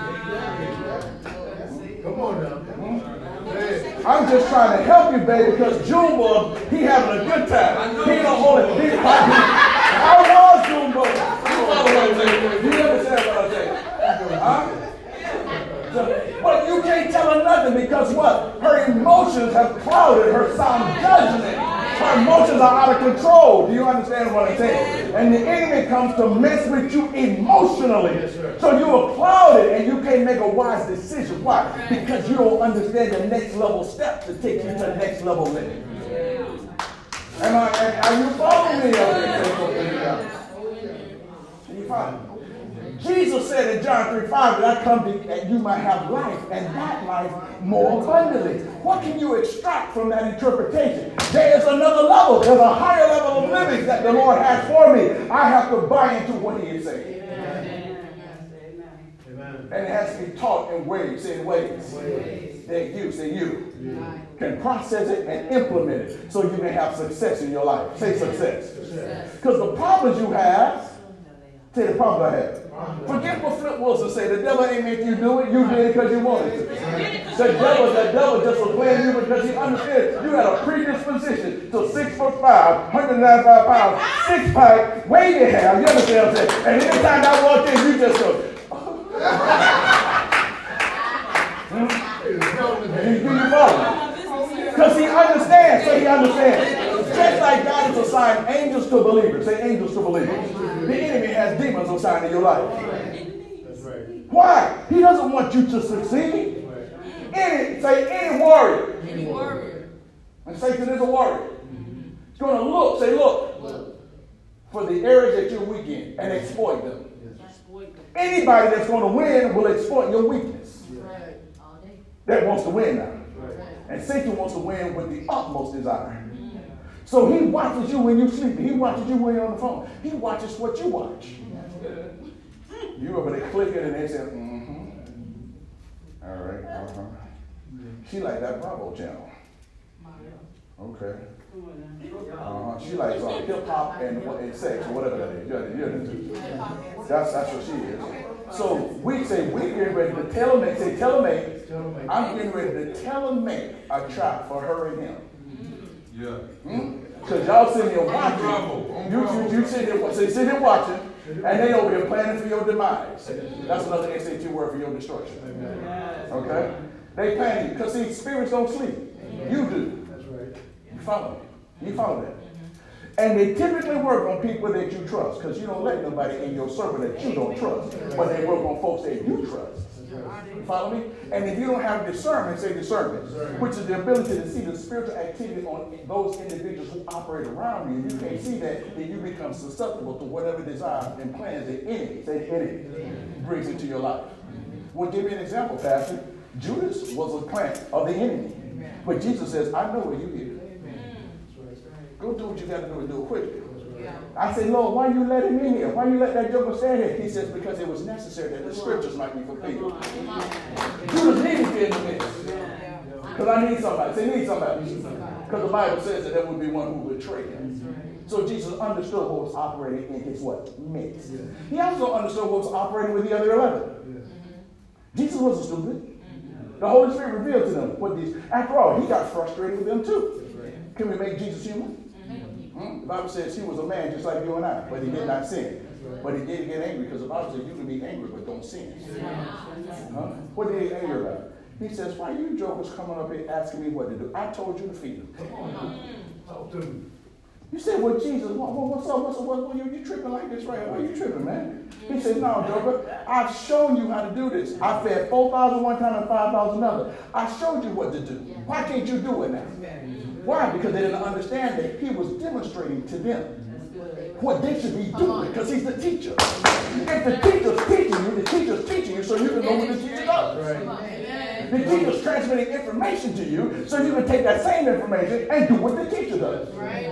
Come on now. I'm just trying to help you, baby, because Junebug, he having a good time. He don't hold it. He, how was Junebug? You follow what I'm saying? You understand what I'm saying? Huh? So, but you can't tell her nothing because what? Her emotions have clouded her sound judgment. Her emotions are out of control. Do you understand what I'm saying? And the enemy comes to mess with you emotionally. Yes, so you are clouded and you can't make a wise decision. Why? Because you don't understand the next level step to take you to the next level living. Am I, are you following me? Are you following me? Jesus said in John three five that I come to, that you might have life, and that life more abundantly. What can you extract from that interpretation? There is another level. There's a higher level of living that the Lord has for me. I have to buy into what he is saying. Amen. And it has to be taught in ways, in ways, ways. that you, say you, yeah. can process it and implement it so you can have success in your life. Say success. Because the problems you have, say the problem I have. Forget what Flip Wilson said. The devil ain't make you do it. You did it because you wanted to. The devil, the devil just was playing you because he understood you had a predisposition to six foot five, one hundred ninety-five pounds, six pack, wavy hair. You understand what I'm saying? And anytime I walked in, you just go. Do you follow? Because he understands. So he understands. Just like God has assigned angels to believers. Say angels to believers. The enemy has demons assigned in your life. That's right. Why? He doesn't want you to succeed. Any, say any warrior. Any warrior. And Satan is a warrior. He's going to look, say look, look, for the areas that you're weak in and exploit them. Anybody that's going to win will exploit your weakness. That wants to win now. And Satan wants to win with the utmost desire. So he watches you when you're sleeping. He watches you when you're on the phone. He watches what you watch. You over there clicking and they say, mm-hmm. All right, uh-huh. She like that Bravo channel. Okay. Uh, she likes uh, hip-hop and, and sex or whatever that is. You're, you're into. That's, that's what she is. So we say, we're getting ready to telemate. Say, telemate. I'm getting ready to telemate a trap for her and him. Yeah. Because hmm? y'all sitting here watching. You, you, you sit here, so you sit here watching, and they over here planning for your demise. That's another S A T word for your destruction. Okay? They plan you. Because see, spirits don't sleep. You do. That's right. You follow me. You follow that. And they typically work on people that you trust. Because you don't let nobody in your circle that you don't trust. But they work on folks that you trust. You follow me? And if you don't have discernment, say discernment, which is the ability to see the spiritual activity on those individuals who operate around you, you can't see that, then you become susceptible to whatever desire and plans the enemy, say the enemy, brings into your life. Well, give me an example, Pastor. Judas was a plant of the enemy. But Jesus says, I know where you here. Go do what you got to do and do it quickly. I say, Lord, why you let him in here? Why you let that joker stand here? He says, because it was necessary that the scriptures might be fulfilled. Judas needed to be in the midst. Because I need somebody. Say, need somebody. Because the Bible says that there would be one who would betray him. So Jesus understood what was operating in his what? Midst. He also understood what was operating with the other eleven. Jesus wasn't stupid. The Holy Spirit revealed to them what these. After all, he got frustrated with them too. Can we make Jesus human? Hmm? The Bible says he was a man just like you and I, but he did not sin. But he did get angry because the Bible says you can be angry but don't sin. Huh? What did he get angry about? He says, why are you jokers coming up here asking me what to do? I told you to feed them. Come on. Talk to me. You said, well, Jesus, what, what's up? What's up? What, what, you, you tripping like this right? Why are you tripping, man? He said, no, joker, I've shown you how to do this. I fed four thousand one time and five thousand another. I showed you what to do. Why can't you do it now? Why? Because they didn't understand that he was demonstrating to them what they should be doing because he's the teacher. If the teacher's teaching you, the teacher's teaching you so you can know what the teacher does. Right. The teacher's transmitting information to you so you can take that same information and do what the teacher does. Right.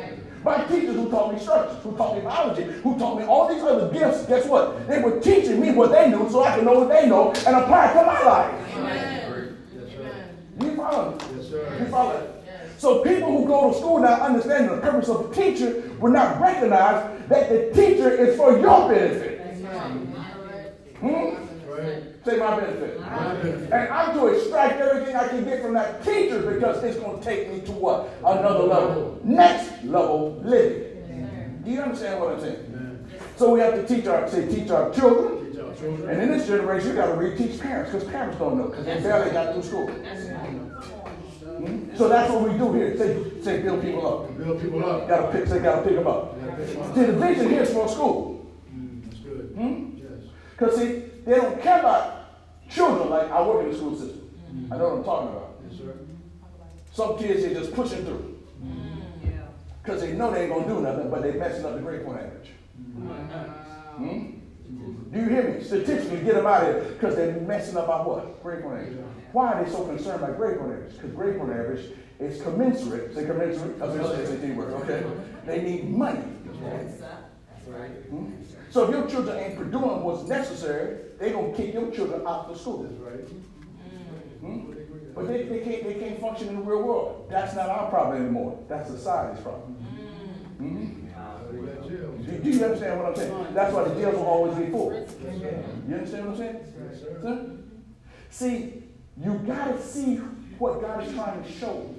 by teachers who taught me structures, who taught me biology, who taught me all these other gifts. Guess what? They were teaching me what they knew so I can know what they know and apply it to my life. Amen. Yes, sir. You follow me? Yes, sir. You follow me? So people who go to school now understanding the purpose of the teacher will not recognize that the teacher is for your benefit. Hmm? Right. Say my benefit. My benefit. And I'm to extract everything I can get from that teacher because it's going to take me to what? Another level. Next level living. Do you understand what I'm saying? Amen. So we have to teach our, say, teach our children. Teach our children. And in this generation, you got to reteach parents because parents don't know because they barely got through school. Hmm? So that's what we do here. Say, say build people up. Build people up. Got to pick, say, got to pick them up. See, the vision here is for school. Mm, that's good. Hmm? Yes. Because see, they don't care about children like I work in the school system. Mm-hmm. I know what I'm talking about. Yes, sir. Some kids, they just pushing through. Because they know they ain't going to do nothing, but they messing up the grade point average. Mm-hmm. Hmm? Do you hear me? Statistically, get them out of here because they're messing up our what? Grade point average. Why are they so concerned about grade point average? Because grade point average is commensurate. Say commensurate. That's another S A T word, okay? They need money. That's right. Hmm? So if your children ain't doing what's necessary, they're going to kick your children out of school. That's right. Hmm? But they, they, can't, they can't function in the real world. That's not our problem anymore. That's society's problem. Mm-hmm. Do, do you understand what I'm saying? That's why the jails will always be full. You understand what I'm saying? Yes, sir. Sir? See, you got to see what God is trying to show you.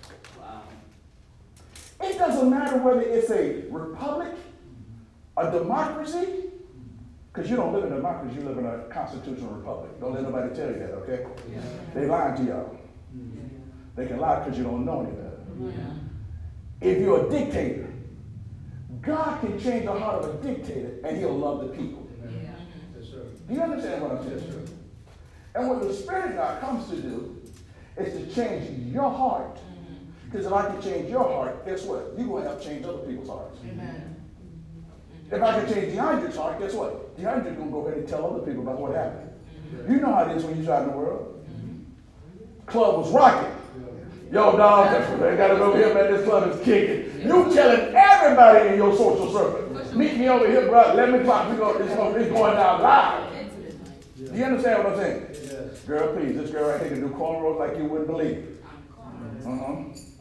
It doesn't matter whether it's a republic, a democracy, because you don't live in a democracy, you live in a constitutional republic. Don't let nobody tell you that, okay? Yeah. They lying to y'all. Mm-hmm. They can lie because you don't know any better. Yeah. If you're a dictator, God can change the heart of a dictator and he'll love the people. Yeah. Yes, sir. Do you understand what I'm saying? Yes, sir. And what the Spirit of God comes to do is to change your heart. Because if I can change your heart, guess what? You're going to help change other people's hearts. Amen. If I can change DeAndre's heart, guess what? DeAndre's going to go ahead and tell other people about what happened. Mm-hmm. You know how it is when you try in the world. Mm-hmm. Club was rocking. Yo, dog, they got it over here, man. This club is kicking. You telling everybody in your social circle, meet me over here, bro. Let me talk. We go, it's, going, it's going down live. Do you understand what I'm saying? Yes. Girl, please, this girl right here can do cornrows like you wouldn't believe. Uh-huh.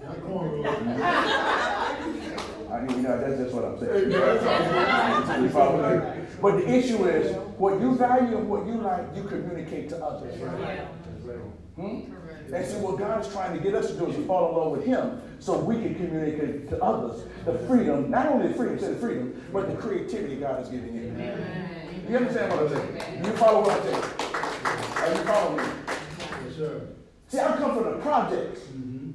I mean, you know, that's just what I'm saying. You follow me? But the issue is, what you value and what you like, you communicate to others. Hmm? And see, what God is trying to get us to do is to fall in love with Him so we can communicate to others the freedom, not only the freedom, say the freedom, but the creativity God is giving you. Amen. You understand what I'm saying? You follow what I'm saying? Are you following me? Yes, sir. See, I come from the projects. Mm-hmm.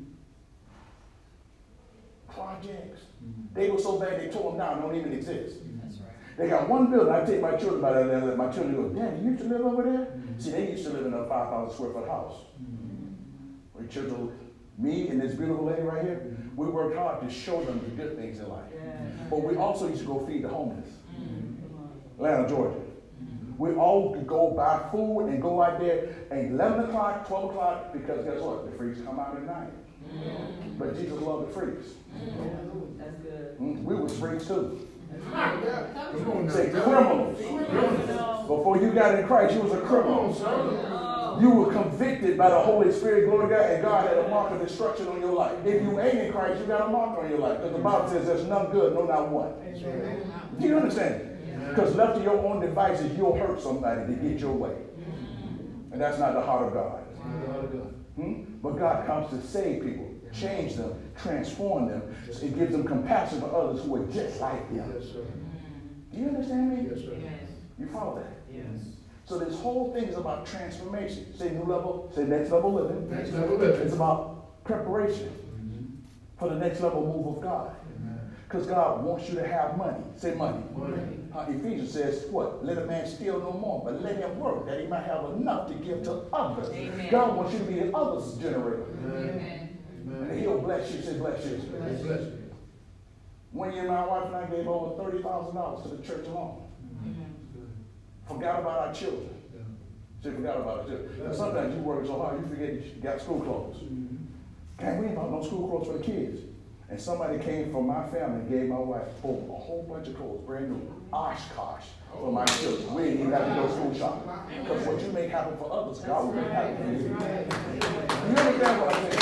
Projects. Mm-hmm. They were so bad they tore them down, don't even exist. That's right. They got one building. I take my children by there, let my children go, Daddy, you used to live over there? Mm-hmm. See, they used to live in a five thousand square foot house. Mm-hmm. Where children, me and this beautiful lady right here, mm-hmm. we worked hard to show them the good things in life. Yeah. But we also used to go feed the homeless. Mm-hmm. Atlanta, Georgia. Mm-hmm. We all could go buy food and go out there at eleven o'clock, twelve o'clock, because guess what? The freaks come out at night. Mm-hmm. But Jesus loved the freaks. Mm-hmm. That's good. Mm-hmm. We was freaks too. Say criminals. Before you got in Christ, you was a criminal. You were convicted by the Holy Spirit, glory to God, and God had a mark of destruction on your life. If you ain't in Christ, you got a mark on your life. Because the Bible says there's none good, no, not one. Do you understand? Because left to your own devices, you'll hurt somebody to get your way. And that's not the heart of God. Hmm? But God comes to save people, change them, transform them. It gives them compassion for others who are just like them. Yes, sir. Do you understand me? Yes, sir. You follow that? Yes. So this whole thing is about transformation. Say new level, say next level living. Next level living. It's about preparation mm-hmm. for the next level move of God. Because God wants you to have money. Say money. Money. Uh, Ephesians says what? Let a man steal no more, but let him work that he might have enough to give to others. Amen. God wants you to be the others generator. Amen. Amen. And he'll bless you. Say bless you. Bless you. One year my wife and I gave over thirty thousand dollars to the church alone. Mm-hmm. Forgot about our children. Yeah. Say forgot about our children. Now, sometimes you work so hard you forget you got school clothes. Mm-hmm. Can't we ain't about no school clothes for the kids. And somebody came from my family and gave my wife a whole bunch of clothes, brand new, Oshkosh, for my children. We didn't even have to go school shopping. Because what you make happen for others, God will make happen for you. You understand what I'm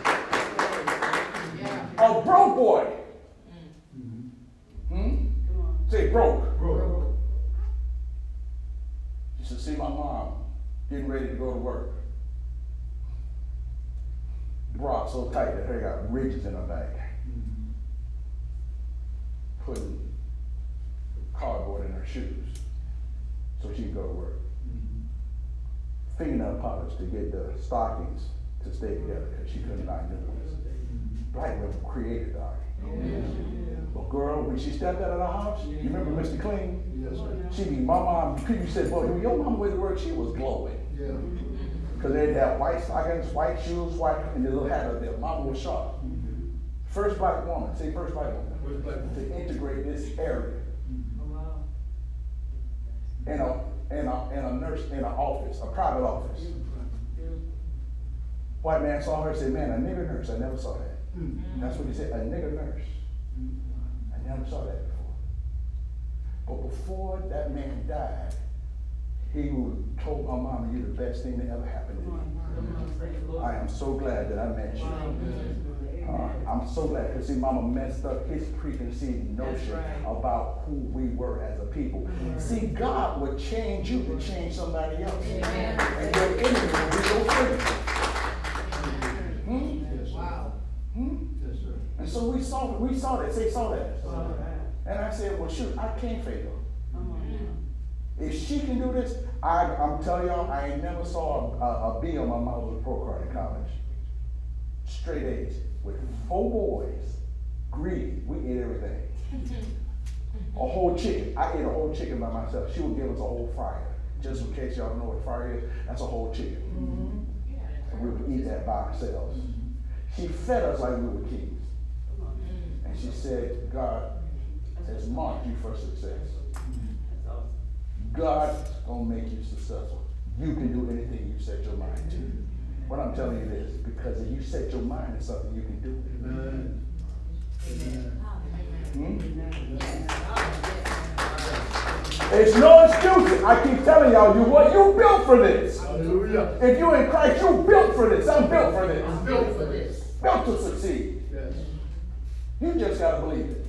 saying? A broke boy. Hmm? Say broke. Broke. You should see my mom getting ready to go to work. Bra so tight that her got ridges in her back. Putting cardboard in her shoes so she can go to work. Fingernail polish to get the stockings to stay together because she couldn't find needles. Black women created dog. But girl, when she stepped out of the house, you remember Mister Clean? Yes, sir. She be, my mom, you said, boy, when your mama went to work, she was glowing. Yeah. Because they'd have white stockings, white shoes, white, and the little hat up there. Mama was sharp. First black woman, say first black woman, First black woman. to integrate this area. In a, in a, in a nurse, in an office, a private office. White man saw her and said, man, a nigger nurse, I never saw that. That's what he said, a nigger nurse. I never saw that before. But before that man died, he told my mama, you're the best thing that ever happened to me. I am so glad that I met you. Uh, I'm so glad because see, mama messed up his preconceived notion right. about who we were as a people. Mm-hmm. See, God would change you to change somebody else. Amen. And your enemy will be your friend. Hmm? Yes, wow. Hmm? Yes, sir. And so we saw we saw that. Say, saw that. Saw that. And I said, well, shoot, I can't fail. If she can do this, I, I'm telling y'all, I ain't never saw a, a, a B on my mother's report card in college. Straight A's. With four boys, greedy, we ate everything. A whole chicken. I ate a whole chicken by myself. She would give us a whole fryer. Just in case y'all know what a fryer is, that's a whole chicken. Mm-hmm. And we would eat that by ourselves. She fed us like we were kings. And she said, God has marked you for success. God's going to make you successful. You can do anything you set your mind to. What I'm telling you is, because if you set your mind to something, you can do it. Amen. Amen. Hmm? There's no excuses. I keep telling y'all, you what you built for this. Hallelujah. If you're in Christ, you built for this. I'm built for this. I'm built for this. Built to succeed. Yes. You just gotta believe it.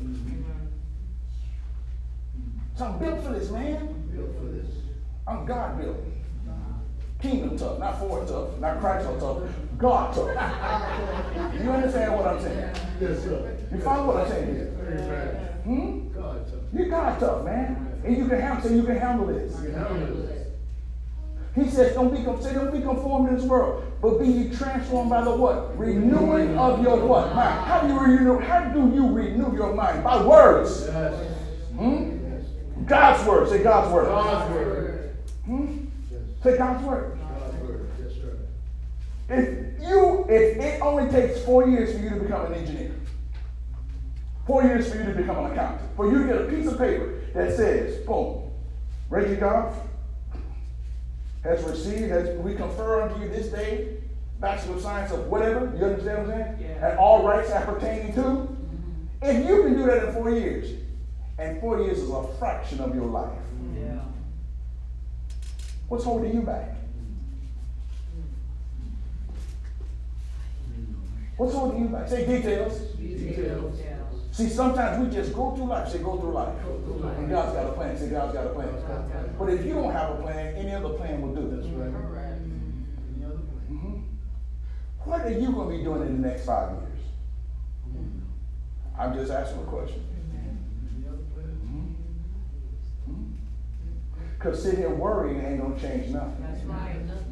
So I'm built for this, man. I'm built for this. I'm God built. Kingdom tough, not Ford tough, not Chrysler tough, God tough. You understand what I'm saying? Yes, sir. You follow what I'm saying here? Amen. Hmm? God tough. You're God tough, man. And you can handle, so you can handle this. You can handle this. He says, don't be, say, don't be conformed to this world, but be ye transformed by the what? Renewing of your what? Mind. How do you renew? How do you renew your mind? By words. Yes. Hmm? God's word. Say God's word. God's word. Hmm? Say God's word. God's word. Yes, sir. If you, if it only takes four years for you to become an engineer, four years for you to become an accountant, for you to get a piece of paper that says, boom, Reggie Goff has received, has we confer unto you this day, Bachelor of Science of whatever, you understand what I'm saying? Yeah. And all rights appertaining to. Mm-hmm. If you can do that in four years, and four years is a fraction of your life. Yeah. What's holding you back? What's holding you back? Say details. Details. See, sometimes we just go through life. Say go through life. Go through life. And God's got a plan. Say God's got a plan. But if you don't have a plan, any other plan will do. That's right. Correct. Any other plan? Mm-hmm. What are you going to be doing in the next five years? Mm-hmm. I'm just asking a question. Because sitting here worrying ain't going to change nothing. That's right.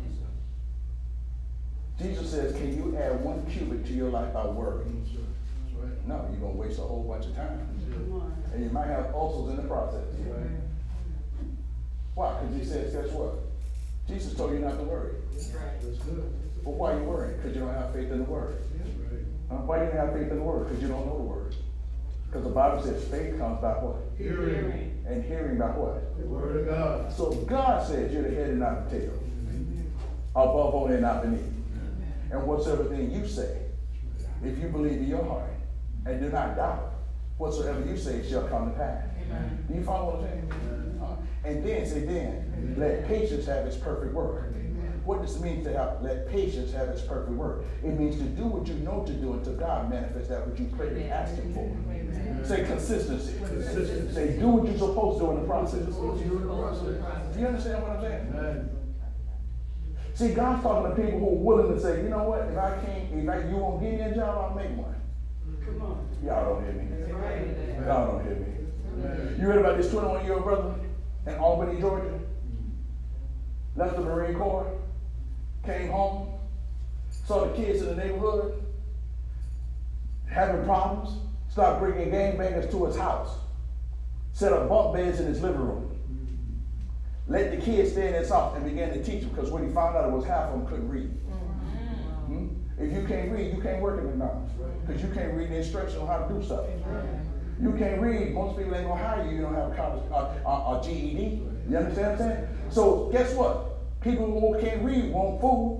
Jesus says, can you add one cubit to your life by worrying? That's right. No, you're going to waste a whole bunch of time. And you might have ulcers in the process. Right. Why? Because he says, guess what? Jesus told you not to worry. That's right. That's good. But why are you worrying? Because you don't have faith in the word. That's right. Uh, why do you have faith in the word? Because you don't know the word. Because the Bible says faith comes by what? Hearing. And hearing by what? The word of God. So God says you're the head and not the tail. Mm-hmm. Above only and not beneath. Mm-hmm. And whatsoever thing you say, if you believe in your heart and do not doubt. Whatsoever you say shall come to pass. Amen. Do you follow what I'm saying? Uh, and then say then, Amen. Let patience have its perfect work. Amen. What does it mean to have let patience have its perfect work? It means to do what you know to do until God manifests that which you prayed and asked Him for. Amen. Say consistency. Consistency. Say do what you're supposed to do in the process. Do you understand what I'm saying? Amen. See, God's talking to people who are willing to say, you know what, if I can't, if I, you won't give me a job, I'll make one. Come on. Y'all don't hear me. Right. Y'all don't hear me. Right. You read about this twenty-one-year-old brother in Albany, Georgia? Left the Marine Corps, came home, saw the kids in the neighborhood having problems, started bringing gangbangers to his house, set up bunk beds in his living room. Let the kids stay in his house and began to teach them, because when he found out it was half of them couldn't read. Mm-hmm. Hmm? If you can't read, you can't work at McDonald's, because you can't read the instructions on how to do stuff. You can't read. Most people ain't gonna hire you. You don't have a college, uh, uh, a G E D. You understand what I'm saying? So guess what? People who can't read want food.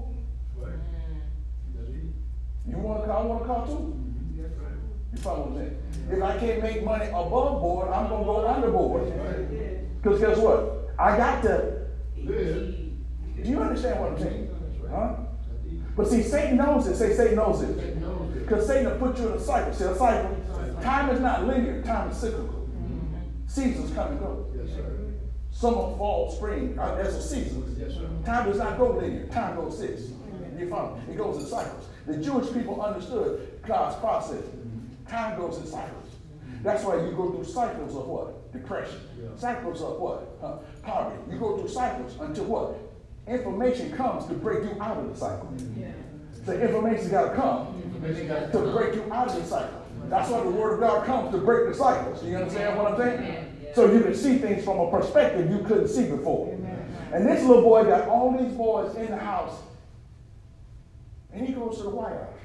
You want a car? I want a car too. You follow what I'm saying? If I can't make money above board, I'm gonna go under board. Because guess what? I got to. Do you understand what I'm saying? Huh? But see, Satan knows it. Say Satan knows it. Because Satan will put you in a cycle. See, a cycle. Time is not linear. Time is cyclical. Seasons come and go. Summer, fall, spring. Uh, there's a season. Time does not go linear. Time goes six. You follow? It goes in cycles. The Jewish people understood God's process. Time goes in cycles. That's why you go through cycles of what? Depression. Cycles of what? Uh, poverty. You go through cycles until what? Information comes to break you out of the cycle. Yeah. The information's got to come to break you out of the cycle. That's why the Word of God comes to break the cycles. Do you understand what I'm saying? So you can see things from a perspective you couldn't see before. And this little boy got all these boys in the house, and he goes to the White House.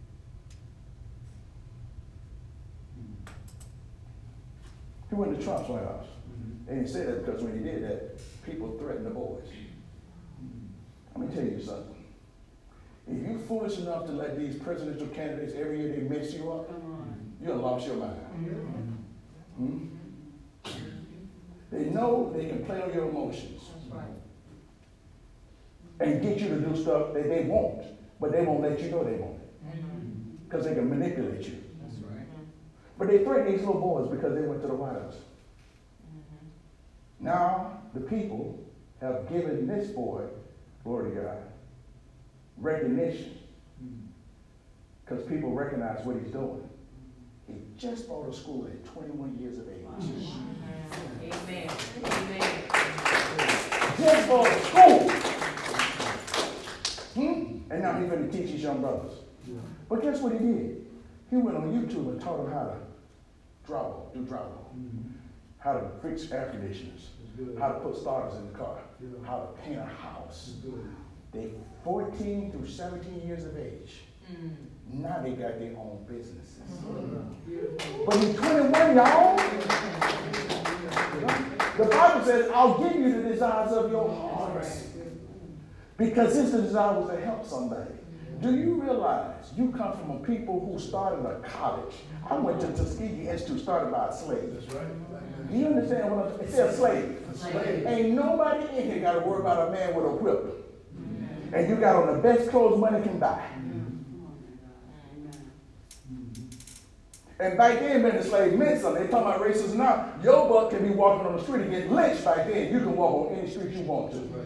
He went to Trump's White House. And he said that because when he did that, people threatened the boys. Let me tell you something. If you're foolish enough to let these presidential candidates every year they mess you up, you done lost your mind. Hmm? They know they can play on your emotions and get you to do stuff that they won't, but they won't let you know they won't, because they can manipulate you. That's right. But they threatened these little boys because they went to the White House. Mm-hmm. Now the people have given this boy, glory to God, recognition, because people recognize what he's doing. He just bought a school at twenty-one years of age. Amen. Amen. Just bought a school. Hmm? And now he's going to teach his young brothers. Yeah. But guess what he did? He went on YouTube and taught them how to drywall, do drywall, mm-hmm. how to fix air conditioners, how to put starters in the car, yeah. how to paint a house. They fourteen through seventeen years of age. Mm. Now they got their own businesses. Mm-hmm. But in twenty-one, y'all, the Bible says, I'll give you the desires of your heart. Because his desire was to help somebody. Do you realize you come from a people who started a college? I went to Tuskegee Institute, started by a slave. That's right. Do you understand what I'm saying? It says slave. slave. Ain't nobody in here got to worry about a man with a whip. And you got on the best clothes money can buy. And back then, being a slave meant something. They're talking about racism now. Your butt can be walking on the street and get lynched back then. You can walk on any street you want to.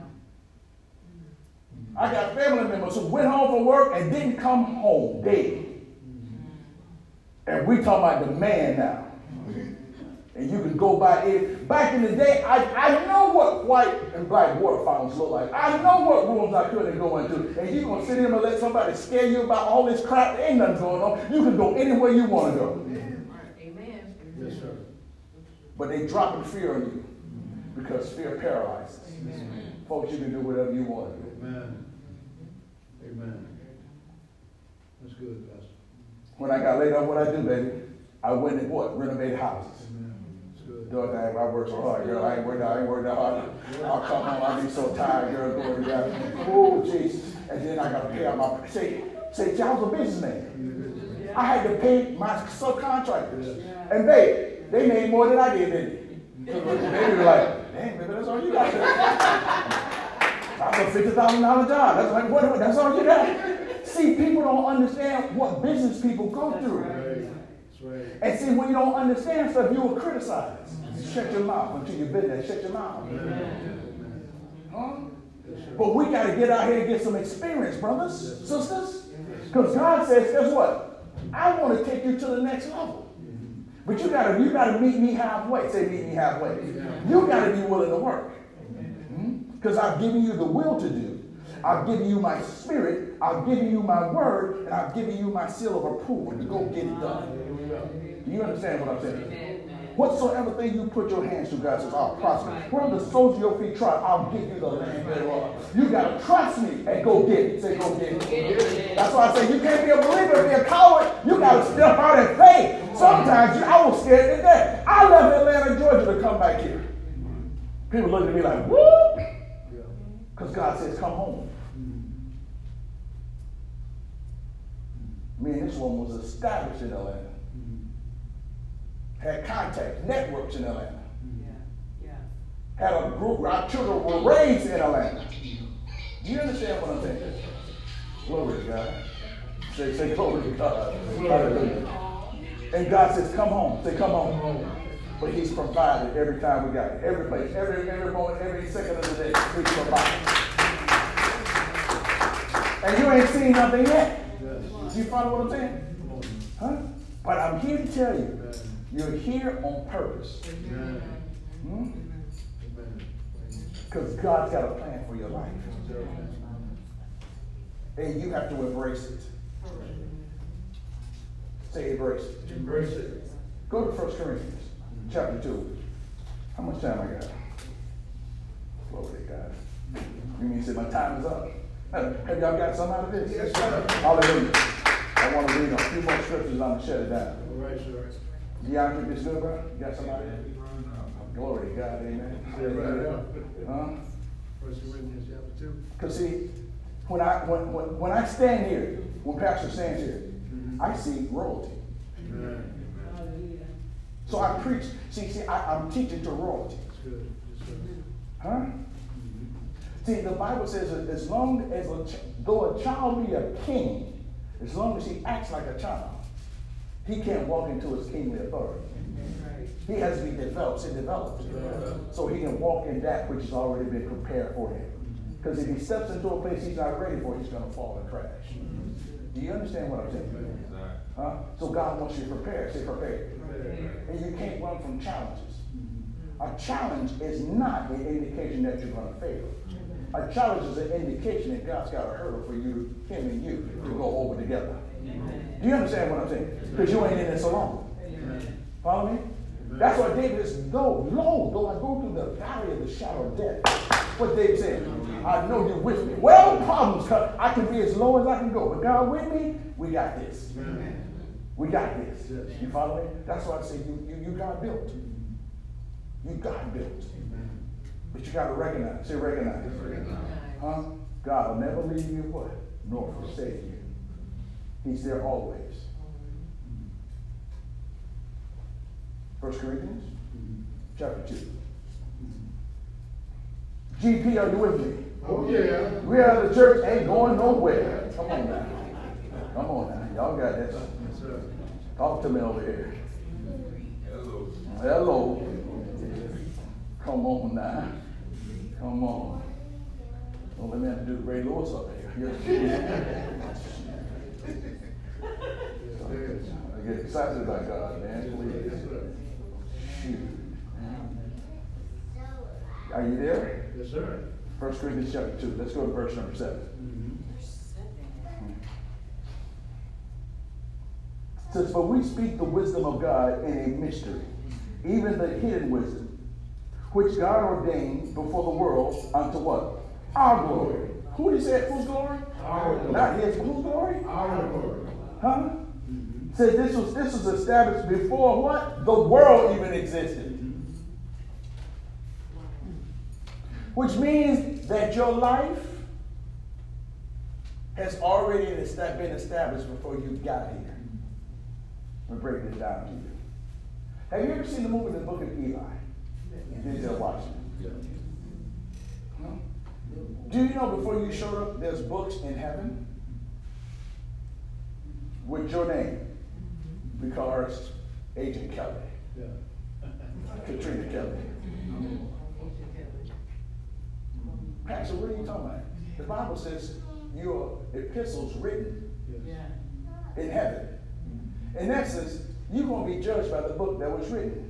I got family members who went home from work and didn't come home dead. And we talking about the man now. And you can go by it. Back in the day, I, I know what white and black water fountains look like. I know what rooms I couldn't go into. And you're going to sit here and let somebody scare you about all this crap. There ain't nothing going on. You can go anywhere you want to go. Amen. Yes, sir. But they dropping fear on you because fear paralyzes. Amen. Folks, you can do whatever you want to do. Amen. Amen. That's good, Pastor. When I got laid off, what I do, baby? I went and what? Renovated houses. Dog, I, I work so hard, girl. I ain't worked out, I ain't worked out hard. I'll come home, I'll be so tired, girl, going to God. Oh, Jesus. And then I got to pay out my, say, say, I was a businessman. I had to pay my subcontractors. And babe, they made more than I did, didn't they? They were like, dang, baby, that's all you got. That's a fifty thousand dollars job. That's like, what? That's all you got. See, people don't understand what business people go through. That's right. And see, when you don't understand stuff, you will criticize. Shut your mouth until you're business. Shut your mouth. Huh? But we got to get out here and get some experience, brothers, sisters. Because God says, guess what? I want to take you to the next level. But you got to you got to meet me halfway. Say, meet me halfway. You got to be willing to work. Because I've given you the will to do. I've given you my spirit. I've given you my word. And I've given you my seal of approval to go get it done. Do you understand what I'm saying? Whatsoever thing you put your hands to, God says, I'll prosper. Where the soles of your feet trod, I'll give you the land thereof. You got to trust me and go get it. Say, go get it. That's why I say you can't be a believer and be a coward. You got to step out in faith. Sometimes you, I was scared to death. I left Atlanta, Georgia to come back here. People look at me like, whoop. Because God says, come home. Me and this one was established in Atlanta. Had contacts, networks in Atlanta. Yeah. Yeah. Had a group where our children were raised in Atlanta. Do you understand what I'm saying? Glory to God. Say, say glory to God. Hallelujah. And God says, come home. Say, come home. But he's provided every time we got it. Every place, every, every moment, every second of the day, he's provided. And you ain't seen nothing yet. Do you follow what I'm saying? Huh? But I'm here to tell you, you're here on purpose. Because hmm? God's got a plan for your life. And you have to embrace it. Say embrace it. Embrace it. Go to First Corinthians chapter two. How much time I got? Glory to God. You mean to say my time is up? Have y'all got some out of this? Yes, sir. Hallelujah. I want to read a few more scriptures and I'm going to shut it down. All right, sir. Y'all think this good, bro? You got somebody? Glory to God, amen. Huh? First Corinthians chapter two. Because see, when I when, when when I stand here, when Pastor stands here, mm-hmm. I see royalty. Amen. So I preach. See, see, I, I'm teaching to royalty. That's good. That's good. Huh? Mm-hmm. See, the Bible says that as long as a, though a child be a king, as long as he acts like a child, he can't walk into his kingly authority. He has to be developed and developed. So he can walk in that which has already been prepared for him. Because if he steps into a place he's not ready for, he's going to fall and crash. Do you understand what I'm saying? Huh? So God wants you to prepare. Say prepare. And you can't run from challenges. A challenge is not an indication that you're going to fail. A challenge is an indication that God's got a hurdle for you, him and you, to go over together. Do you understand what I'm saying? Because you ain't in this alone. Follow me? That's why David is, no, no, though I go through the valley of the shadow of death. What David said, I know you're with me. Well, problems come. I can be as low as I can go. But God with me, we got this. We got this. You follow me? That's why I say you, you, you got built. You got built. But you got to recognize. Say recognize. Huh? God will never leave you what? Nor forsake you. He's there always. First Corinthians, chapter two. G P, are you with me? Oh, yeah. We are the church, ain't going nowhere. Come on now. Come on now. Y'all got this. Yes, sir. Talk to me over here. Hello. Hello. Come on now. Come on. Don't let me have to do the Ray Lewis up here. I get excited about God, man. Please. Shoot. Are you there? Yes, sir. First Corinthians chapter two. Let's go to verse number seven. Mm-hmm. It says, "For we speak the wisdom of God in a mystery, even the hidden wisdom, which God ordained before the world unto what? Our glory." Who did he say? Whose glory? Our glory. Not his. Whose glory? Our glory. Huh? Mm-hmm. Says this was this was established before what? The world even existed. Which means that your life has already been established before you got here. I'm going to break this down to you. Have you ever seen the movie The Book of Eli? Denzel Washington. No? Do you know before you showed up, there's books in heaven with your name? Because Agent Kelly. Katrina Kelly. Pastor, what are you talking about? The Bible says your epistles written in heaven. In essence, you're going to be judged by the book that was written.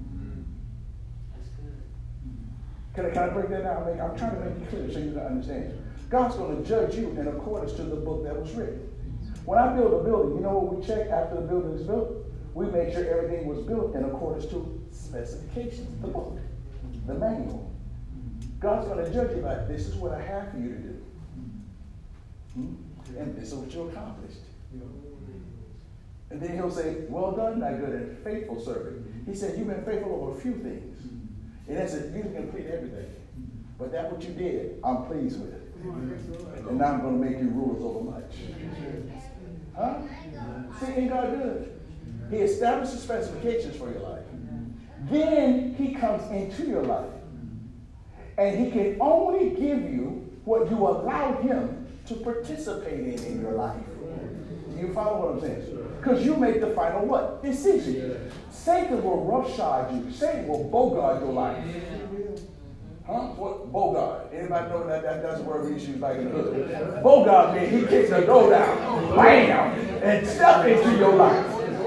Can I, can I break that down? I'm trying to make it clear so you can understand. God's going to judge you in accordance to the book that was written. When I build a building, you know what we check after the building is built? We make sure everything was built in accordance to specifications, the book, the manual. God's going to judge you by this is what I have for you to do. Hmm? And this is what you accomplished. And then he'll say, well done, thy good and faithful servant. He said, you've been faithful over a few things. And that's it, you didn't complete everything. But that what you did, I'm pleased with. And now I'm going to make you rulers over much. Huh? See, ain't God good? He establishes specifications for your life. Then he comes into your life. And he can only give you what you allow him to participate in in your life. Do you follow what I'm saying? Because you make the final what? Decision. Satan will roughshod you. Satan will bogart your life. Huh? What? Bogart. Anybody know that, that that's a word we used to use like in the hood? Bogart means he kicks the door down, bam, and step into your life.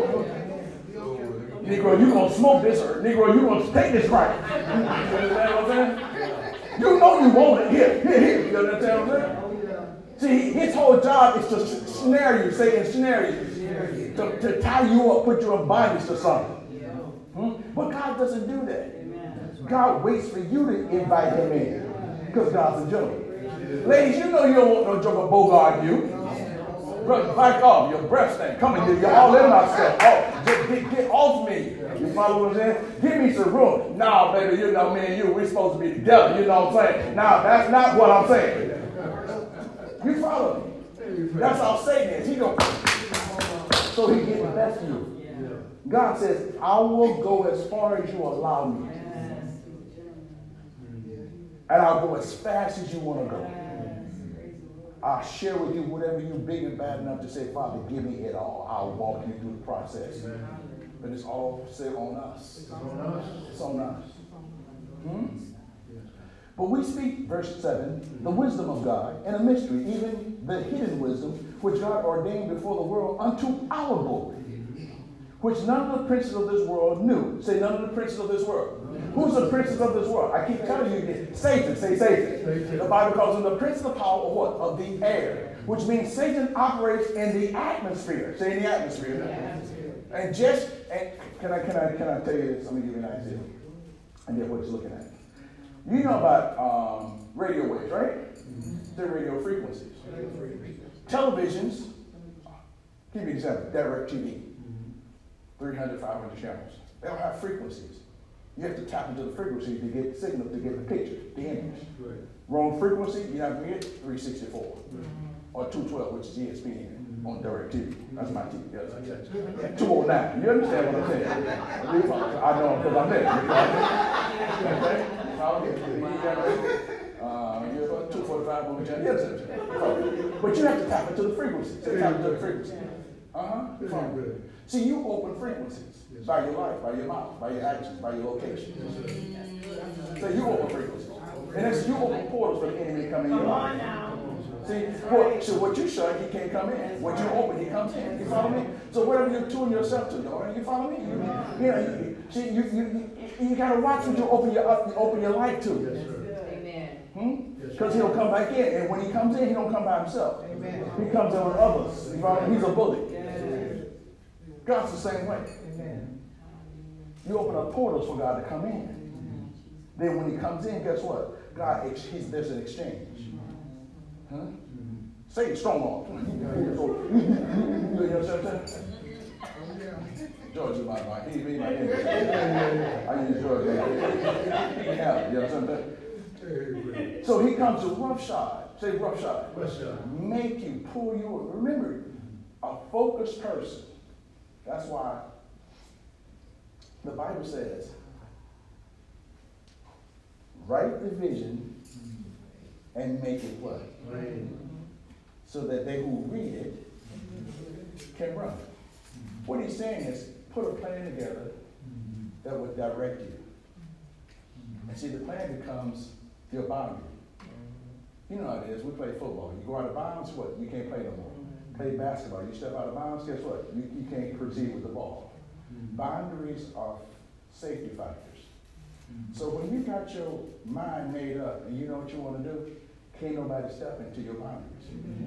Negro, you gonna smoke this, or Negro, you gonna take this right. You understand what I'm saying? You know you want it. Here, here, here. You understand what I'm saying? See, his whole job is to snare you, say ensnare you, to, to tie you up, put you in bondage to something. Hmm? But God doesn't do that. God waits for you to invite him in, because God's a gentleman. Ladies, you know you don't want no joker bogart you. Bro, back off. Your breath stank. Come on, you're all in my stuff. Oh, get, get, get off me. You follow what I'm saying? Give me some room. Nah, baby, you know me and you, we're supposed to be together. You know what I'm saying? Nah, that's not what I'm saying. You follow me? That's how Satan is. He go so he get the best of you. God says, I will go as far as you allow me. And I'll go as fast as you want to go. I'll share with you whatever you big and bad enough to say, Father, give me it all. I'll walk you through the process. But it's all said on us. It's on us. It's on us. Hmm? But we speak, verse seven, the wisdom of God and a mystery, even the hidden wisdom, which God ordained before the world unto our glory, which none of the princes of this world knew. Say, none of the princes of this world. Who's the princes of this world? I keep telling you again. Satan. Say Satan. Satan. The Bible calls him the prince of the power of what? Of the air. Which means Satan operates in the atmosphere. Say in the atmosphere. The atmosphere. And just, and can I can I can I tell you this? Let me give you an idea. And get what it's looking at. You know about um, radio waves, right? Mm-hmm. They're radio frequencies. Televisions, give me an example, DirecTV. Mm-hmm. three hundred, five hundred channels. They all have frequencies. You have to tap into the frequency to get the signal, to get the picture, the image. Right. Wrong frequency, you're not going to get three sixty-four. Mm-hmm. Or two twelve, which is E S P N mm-hmm. on DirecTV. That's my T V. Yes, yeah, two oh nine. You understand what I'm saying? I know because I'm there. Okay? Uh, you're about two forty-five on the channel. Yes, but you have to tap into the frequency. So tap into the frequency. Uh-huh. See, you open frequencies by your life, by your mouth, by your actions, by your location. So you open frequencies. And that's you open portals for the enemy to come in your life. See, what, so what you shut, he can't come in. What you open, he comes in. You follow me? So whatever you tune yourself to, you follow me? You, you know, you, see, you, you, you, you got to watch what you open your, you open your life to. Amen. Because hmm? he'll come back in. And when he comes in, he don't come by himself. Amen. He comes in with others. You follow me? He's a bully. Yes. God's the same way. Amen. You open up portals for God to come in. Mm-hmm. Then when he comes in, guess what? God, he's, there's an exchange. Huh? Mm-hmm. Say it strong on. You know what I'm saying? George is my mind. He's me, my name. I use George. Yeah, you know what I'm saying? So he comes to roughshod. Say roughshod. Roughshod. Make you, pull you. Remember, a focused person That's why the Bible says, write the vision and make it what? Right. So that they who read it can run. What he's saying is, put a plan together that would direct you. And see, the plan becomes your boundary. You know how it is. We play football. You go out of bounds, what? You can't play no more. Play basketball. You step out of bounds, guess what? You, you can't proceed with the ball. Boundaries are safety factors. So when you got your mind made up and you know what you want to do, can't nobody step into your boundaries.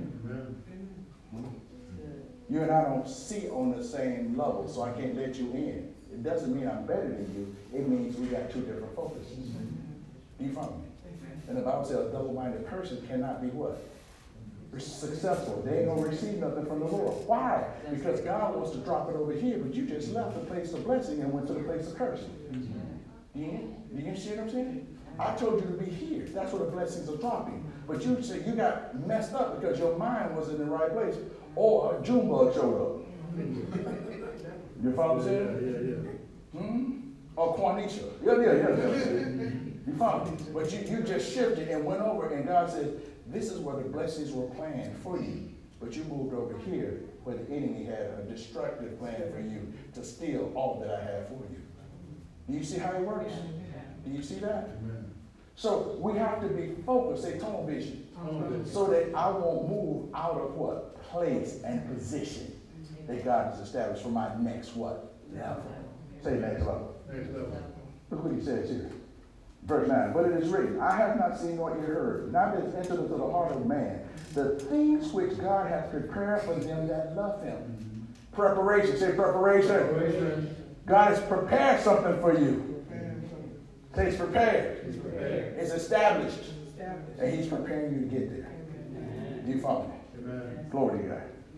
Mm-hmm. You and I don't see on the same level, so I can't let you in. It doesn't mean I'm better than you. It means we got two different focuses. Do you follow me? And the Bible says a double-minded person cannot be what? Successful. They ain't gonna receive nothing from the Lord. Why? Because God wants to drop it over here, but you just left the place of blessing and went to the place of cursing. Do you, do you see what I'm saying? I told you to be here. That's where the blessings are dropping. But you said you got messed up because your mind was in the right place, or a June bug showed up. You follow what I'm saying? Yeah, yeah, yeah. Hmm? Or Quanisha. Yeah, yeah, yeah, yeah. You follow me? But you, you just shifted and went over, and God said, this is where the blessings were planned for you. But you moved over here where the enemy had a destructive plan for you to steal all that I have for you. Do you see how it works? Do you see that? Amen. So we have to be focused, say tunnel vision, so that I won't move out of what? Place and position that God has established for my next what? Level. Say next level. Next level. Look what he says here. Verse nine, but it is written, I have not seen nor ear heard, neither is entered into the heart of man, the things which God hath prepared for them that love him. Preparation, say preparation. Preparation. God has prepared something for you. Say it's prepared. It's prepared. It's established. It's established. And he's preparing you to get there. Amen. Do you follow me? Amen. Glory to God.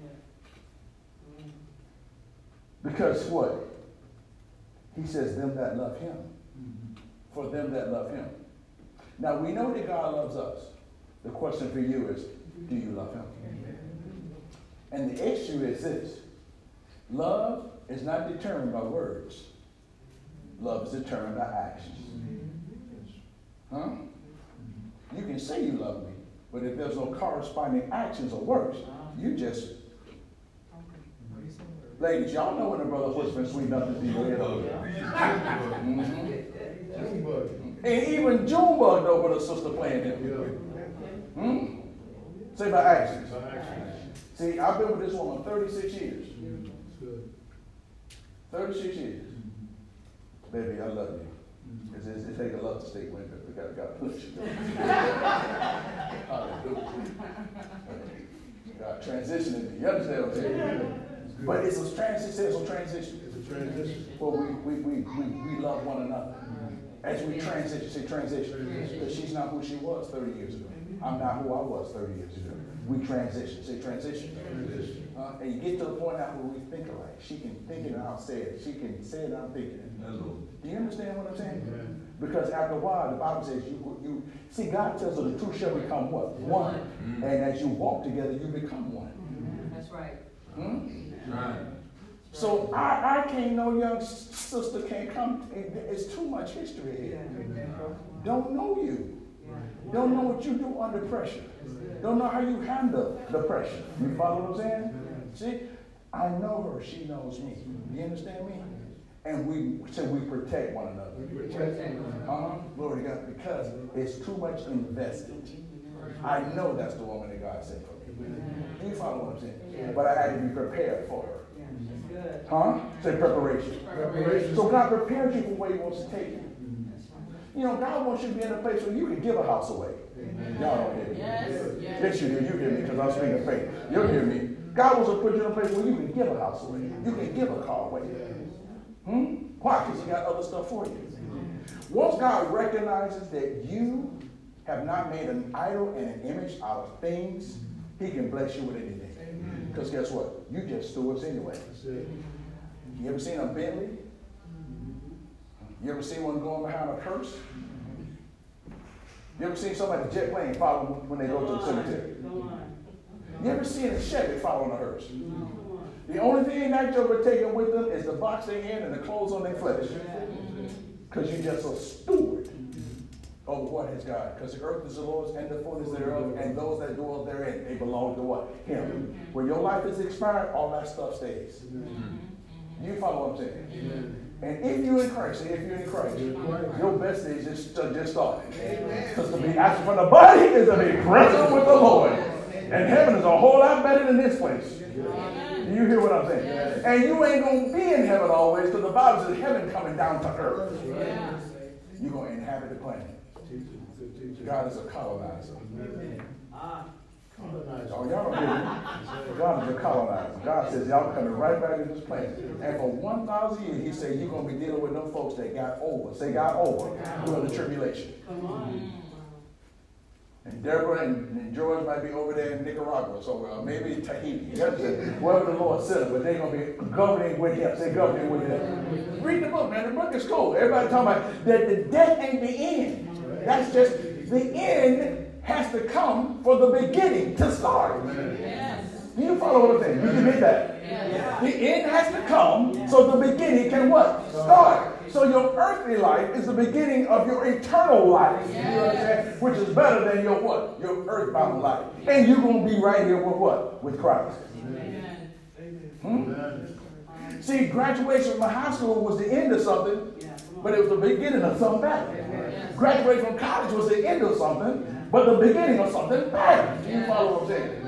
Because what? He says, them that love him. For them that love him. Now we know that God loves us. The question for you is, do you love him? And the issue is this. Love is not determined by words. Love is determined by actions. Huh? You can say you love me, but if there's no corresponding actions or works, you just... Ladies, y'all know when a brother whispers sweet nothing to your head over. Mm-hmm. And even Junebug know what a sister playing him. Hmm? Say by actions. See, I've been with this woman thirty-six years. thirty-six years. Baby, I love you. It's, it's, it takes a lot to stay with her. We got, got to push it. Hallelujah. God transitioning me. You understand what I'm saying? But it's a transition. It's a transition. It's a transition. Well, we, we, we, we, we love one another. As we transition, say transition. Because she's not who she was thirty years ago. I'm not who I was thirty years ago. We transition. Say transition. Transition. Uh, and you get to the point now where we think alike. She can think it and I'll say it. She can say it and I'm thinking it. Hello. Do you understand what I'm saying? Yeah. Because after a while, the Bible says you, you see, God tells us the two shall become what? One. Mm-hmm. And as you walk together, you become one. Mm-hmm. That's right. Hmm? Right. So I, I can't, no young sister can't come. It's too much history here. Don't know you. Don't know what you do under pressure. Don't know how you handle the pressure. You follow what I'm saying? See, I know her. She knows me. You understand me? And we so we protect one another. Uh-huh. Glory to God. Because it's too much invested. I know that's the woman that God sent for me. Do you follow what I'm saying? But I had to be prepared for her. Huh? Say preparation. Preparation. So God prepares you for where he wants to take you. You know, God wants you to be in a place where you can give a house away. Amen. Y'all don't hear me. Yes, yes. Yes, you do. You hear me because I'm speaking faith. You'll hear me. God wants to put you in a place where you can give a house away. You can give a car away. Hmm? Why? Because he got other stuff for you. Once God recognizes that you have not made an idol and an image out of things, he can bless you with anything. Because guess what? You just stewards anyway. You ever seen a Bentley? You ever seen one going behind a hearse? You ever seen somebody jet plane follow when they go to the cemetery? You ever seen a Chevy following a hearse? The only thing that joker taking with them is the box they in and the clothes on their flesh. Because you're just a steward over what is God. Because the earth is the Lord's and the fullness thereof, and those that dwell therein, they belong to what? Him. When your life is expired, all that stuff stays. You follow what I'm saying? And if you're in Christ, if you're in Christ, your best days just, uh, just started. Because to be absent from the body is to be present with the Lord. And heaven is a whole lot better than this place. Do you hear what I'm saying? And you ain't going to be in heaven always, because the Bible says heaven coming down to earth. You're going to inhabit the planet. God is a colonizer. Oh, y'all don't hear me. God is a colonizer. God says y'all coming right back to this planet. And for one thousand years, he said you're going to be dealing with them folks that got over. Say got over during the tribulation. And Deborah and, and George might be over there in Nicaragua, so uh, maybe Tahiti. You understand? Wherever the Lord sent them, but they're going to be governing with him. Say governing with him. Read the book, man. The book is cool. Everybody talking about that the death ain't the end. That's just the end has to come for the beginning to start. Yes. Do you follow what I'm saying? You can read that. Yes. The end has to come so the beginning can what? Start. So your earthly life is the beginning of your eternal life. Yes. You know what I'm saying? Which is better than your what? Your earthbound life. And you're going to be right here with what? With Christ. Amen. Hmm? See, graduation from high school was the end of something, but it was the beginning of something better. Graduation from college was the end of something, but the beginning of something better. Do you follow what I'm saying?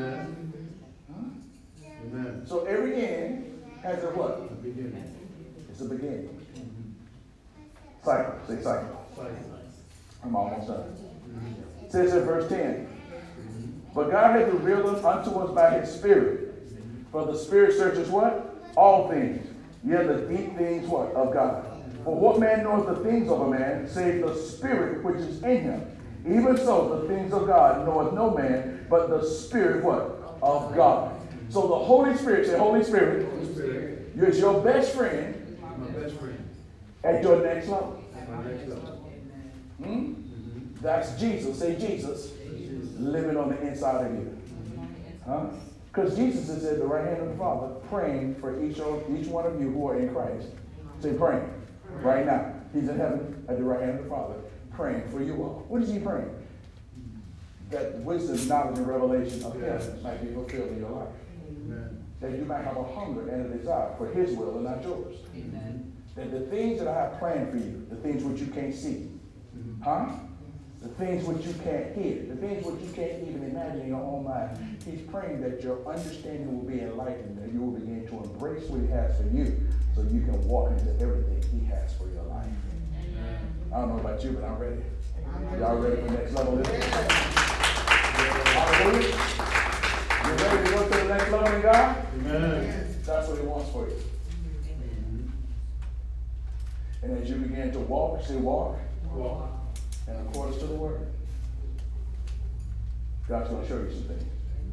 Amen. So every end has a what? A beginning. It's a beginning. Cycle. Say cycle. I'm almost done. It says in verse ten, but God hath revealed unto us by his Spirit. For the Spirit searches what? All things. Yea, the deep things what? Of God. For what man knoweth the things of a man, save the Spirit which is in him? Even so, the things of God knoweth no man, but the Spirit what? Of God. So the Holy Spirit, say Holy Spirit, Holy Spirit. Is your best friend, my best friend at your next level. My next level. Hmm? Mm-hmm. That's Jesus. Say Jesus, Jesus living on the inside of you. Huh? Because Jesus is at the right hand of the Father, praying for each, of, each one of you who are in Christ. Say praying. Right now. He's in heaven at the right hand of the Father, praying for you all. What is he praying? That wisdom, knowledge, and revelation of him might be fulfilled in your life. Amen. That you might have a hunger and a desire for his will and not yours. Amen. That the things that I have planned for you, the things which you can't see, mm-hmm. huh? The things which you can't hear, the things which you can't even imagine in your own mind, he's praying that your understanding will be enlightened and you will begin to embrace what he has for you so you can walk into everything he has for your life. Amen. I don't know about you, but I'm ready. Amen. Y'all ready for next level living? Hallelujah. You ready to go to the next level in God? Amen. That's what he wants for you. Amen. And as you begin to walk, say walk. Walk. And according to the word, God's going to show you some things.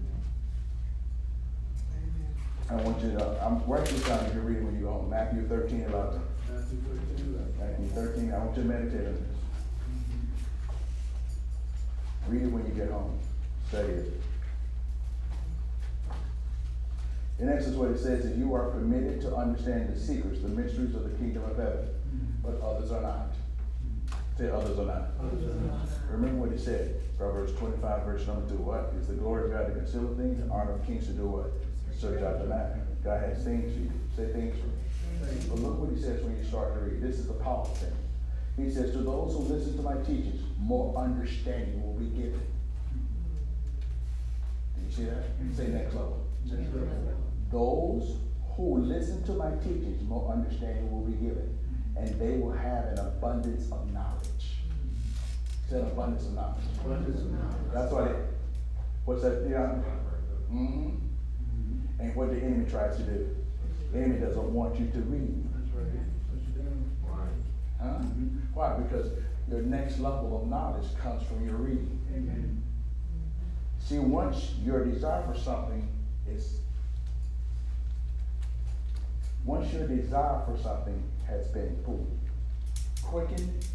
I want you to, I'm write this down if you read when you go home. Matthew thirteen, eleven. Matthew thirteen, eleven. Matthew thirteen, I want you to meditate on this. Read it when you get home. Study it. In essence, what it says is you are permitted to understand the secrets, the mysteries of the kingdom of heaven, but others are not. Say others are not. Others are not. Remember what he said. Proverbs twenty-five, verse number two. What? Is the glory of God to conceal things, and honor of kings to do what? Search out the matter. God has things for you. Say things for you. But look what he says when you start to read. This is the powerful thing. He says, to those who listen to my teachings, more understanding will be given. Do you see that? Say next level. Next level. Those who listen to my teachings, more understanding will be given. And they will have an abundance of knowledge. Say an abundance of knowledge. Abundance of knowledge. That's what it, what's that? Yeah. Mm-hmm. Mm-hmm. And what the enemy tries to do. The enemy doesn't want you to read. That's right. Huh? Mm-hmm. Why? Because your next level of knowledge comes from your reading. Amen. See, once your desire for something is, once your desire for something has been boom, quickened,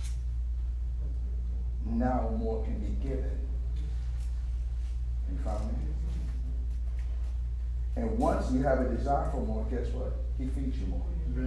now more can be given. You follow me? And once you have a desire for more, guess what? He feeds you more.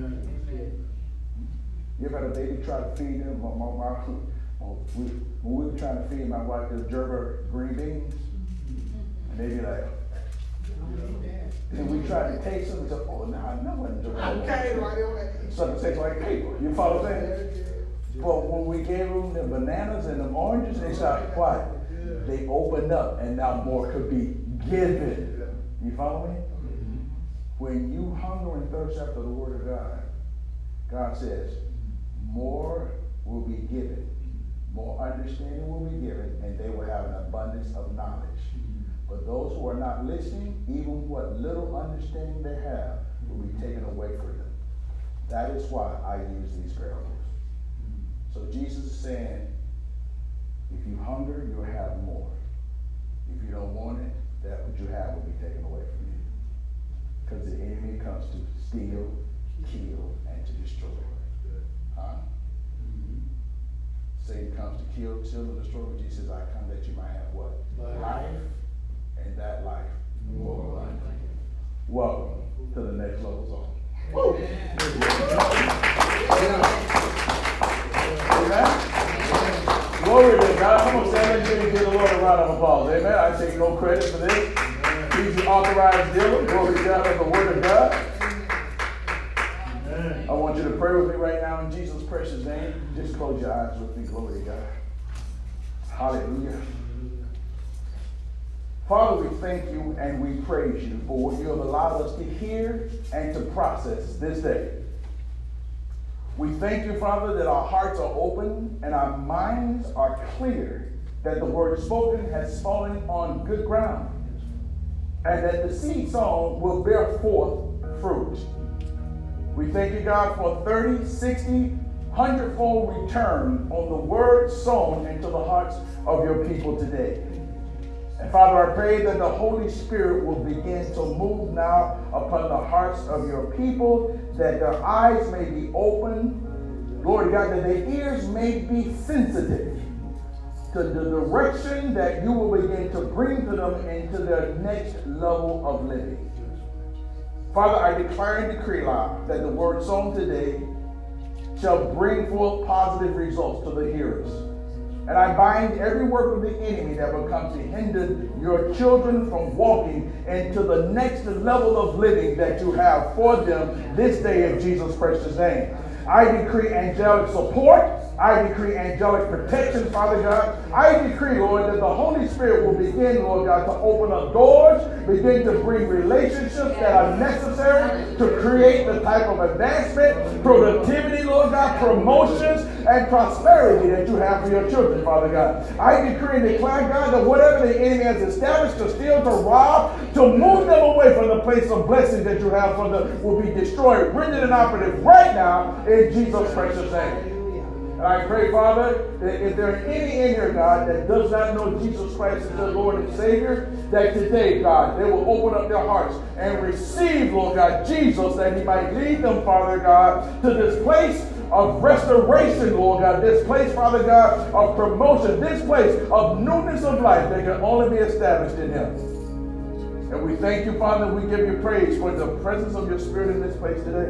You ever had a baby try to feed them? My, my, my, we, when we were trying to feed my wife the Gerber green beans, and they'd be like, and we tried to taste them and said, oh, no, no one Gerber. Okay, right away. Something tastes like paper. You follow what I'm saying? But when we gave them the bananas and the oranges, they started quiet. They opened up, and now more could be given. You follow me? When you hunger and thirst after the word of God, God says, more will be given. More understanding will be given, and they will have an abundance of knowledge. But those who are not listening, even what little understanding they have, will be taken away from them. That is why I use these parables. So Jesus is saying, if you hunger, you'll have more. If you don't want it, that what you have will be taken away from you. Because the enemy comes to steal, kill, and to destroy. Huh? Mm-hmm. Satan comes to kill, steal, and destroy. But Jesus says, I come that you might have what? Life. life and that life more abundantly. Welcome to the next level zone. Amen. Glory to God. Come on, stand and give the Lord a round of applause. Amen. I take no credit for this. He's the authorized dealer. Glory to God of the Word of God. Amen. I want you to pray with me right now in Jesus' precious name. Just close your eyes with me. Glory to God. Hallelujah. Father, we thank you and we praise you for what you have allowed us to hear and to process this day. We thank you, Father, that our hearts are open and our minds are clear, that the word spoken has fallen on good ground, and that the seed sown will bear forth fruit. We thank you, God, for thirty, sixty, one hundred fold return on the word sown into the hearts of your people today. And Father, I pray that the Holy Spirit will begin to move now upon the hearts of your people, that their eyes may be open, Lord God, that their ears may be sensitive to the direction that you will begin to bring to them into their next level of living. Father, I declare and decree, Lord, that the word sown today shall bring forth positive results to the hearers. And I bind every work of the enemy that will come to hinder your children from walking into the next level of living that you have for them this day in Jesus' precious name. I decree angelic support. I decree angelic protection, Father God. I decree, Lord, that the Holy Spirit will begin, Lord God, to open up doors, begin to bring relationships that are necessary to create the type of advancement, productivity, Lord God, promotions, and prosperity that you have for your children, Father God. I decree and declare, God, that whatever the enemy has established to steal, to rob, to move them away from the place of blessing that you have for them will be destroyed, rendered inoperative right now in Jesus' precious name. And I pray, Father, that if there are any in here, God, that does not know Jesus Christ as their Lord and Savior, that today, God, they will open up their hearts and receive, Lord God, Jesus, that he might lead them, Father God, to this place of restoration, Lord God, this place, Father God, of promotion, this place of newness of life that can only be established in him. And we thank you, Father, we give you praise for the presence of your Spirit in this place today.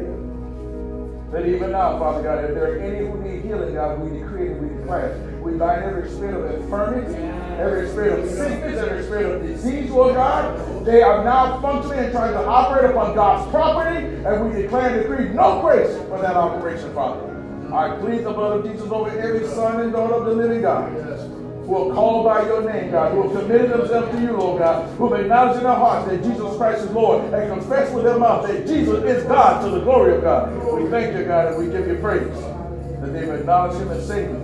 That even now, Father God, if there are any who need healing, God, we decree and we declare. We bind every spirit of infirmity, every spirit of sickness, every spirit of disease, Lord God. They are now functioning and trying to operate upon God's property, and we declare and decree no grace for that operation, Father. I plead the blood of Jesus over every son and daughter of the living God, who are called by your name, God, who have committed themselves to you, Lord God, who have acknowledged in their hearts that Jesus Christ is Lord, and confess with their mouth that Jesus is God to the glory of God. We thank you, God, and we give you praise that they've acknowledged him as Savior.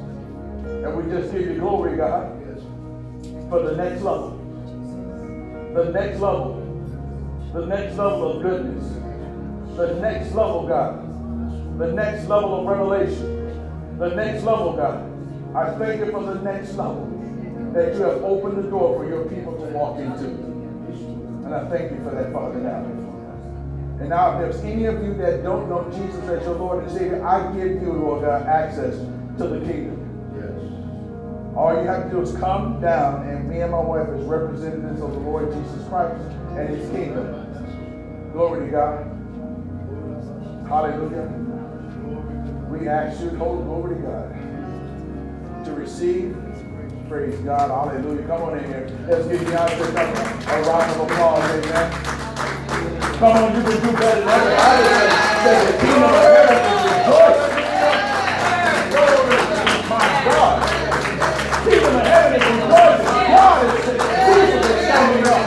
And we just give you glory, God, for the next level. The next level. The next level of goodness. The next level, God. The next level of revelation. The next level, God. I thank you for the next level that you have opened the door for your people to walk into. And I thank you for that, Father, now. And now if there's any of you that don't know Jesus as your Lord and Savior, I give you, Lord God, access to the kingdom. Yes. All you have to do is come down, and me and my wife, as representatives of the Lord Jesus Christ and his kingdom. Glory to God. Hallelujah. We ask you, hold glory to God, to receive. Praise God. Hallelujah. Come on in here. Let's give you a round of applause. Amen. Come on, you can do better than that. That the kingdom of heaven is rejoicing. My God. The kingdom of heaven is rejoicing. God is Jesus is standing up.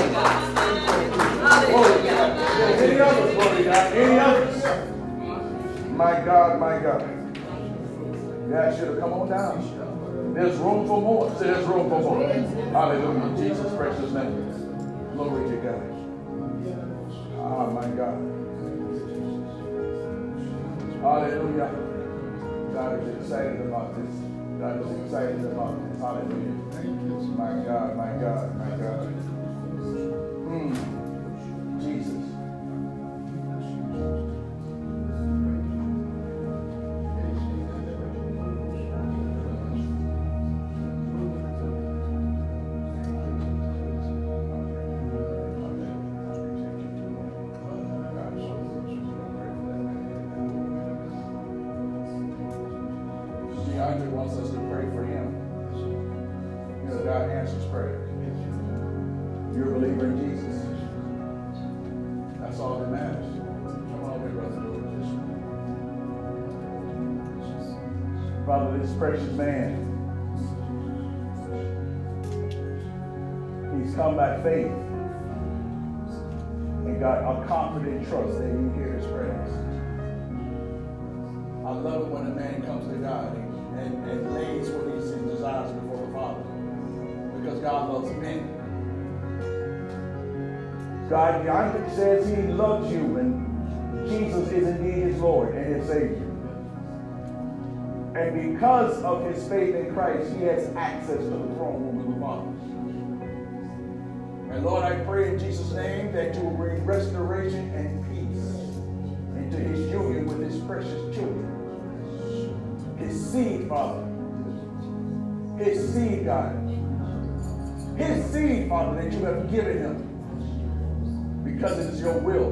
Any others, glory to God? Any others? My God, my God. Yeah, I should have come on down. There's room for more. Say there's room for more. Hallelujah. In Jesus' precious name. Glory to God. Ah, my God. Hallelujah. God is excited about this. God is excited about this. Hallelujah. My God, my God, my God. Mm. Jesus. Wants us to pray for him. You know, God answers prayer. You're a believer in Jesus. That's all that matters. Come on over, brother. Father, this precious man, he's come by faith and got a confident trust that he hears his prayers. I love it when a man comes to God And, and lays what his desires before the Father. Because God loves men. God, God says he loves you, and Jesus is indeed his Lord and his Savior. And because of his faith in Christ, he has access to the throne room of the Father. And Lord, I pray in Jesus' name that you will bring restoration and peace into his union with his precious children. His seed, Father. His seed, God. His seed, Father, that you have given him. Because it is your will.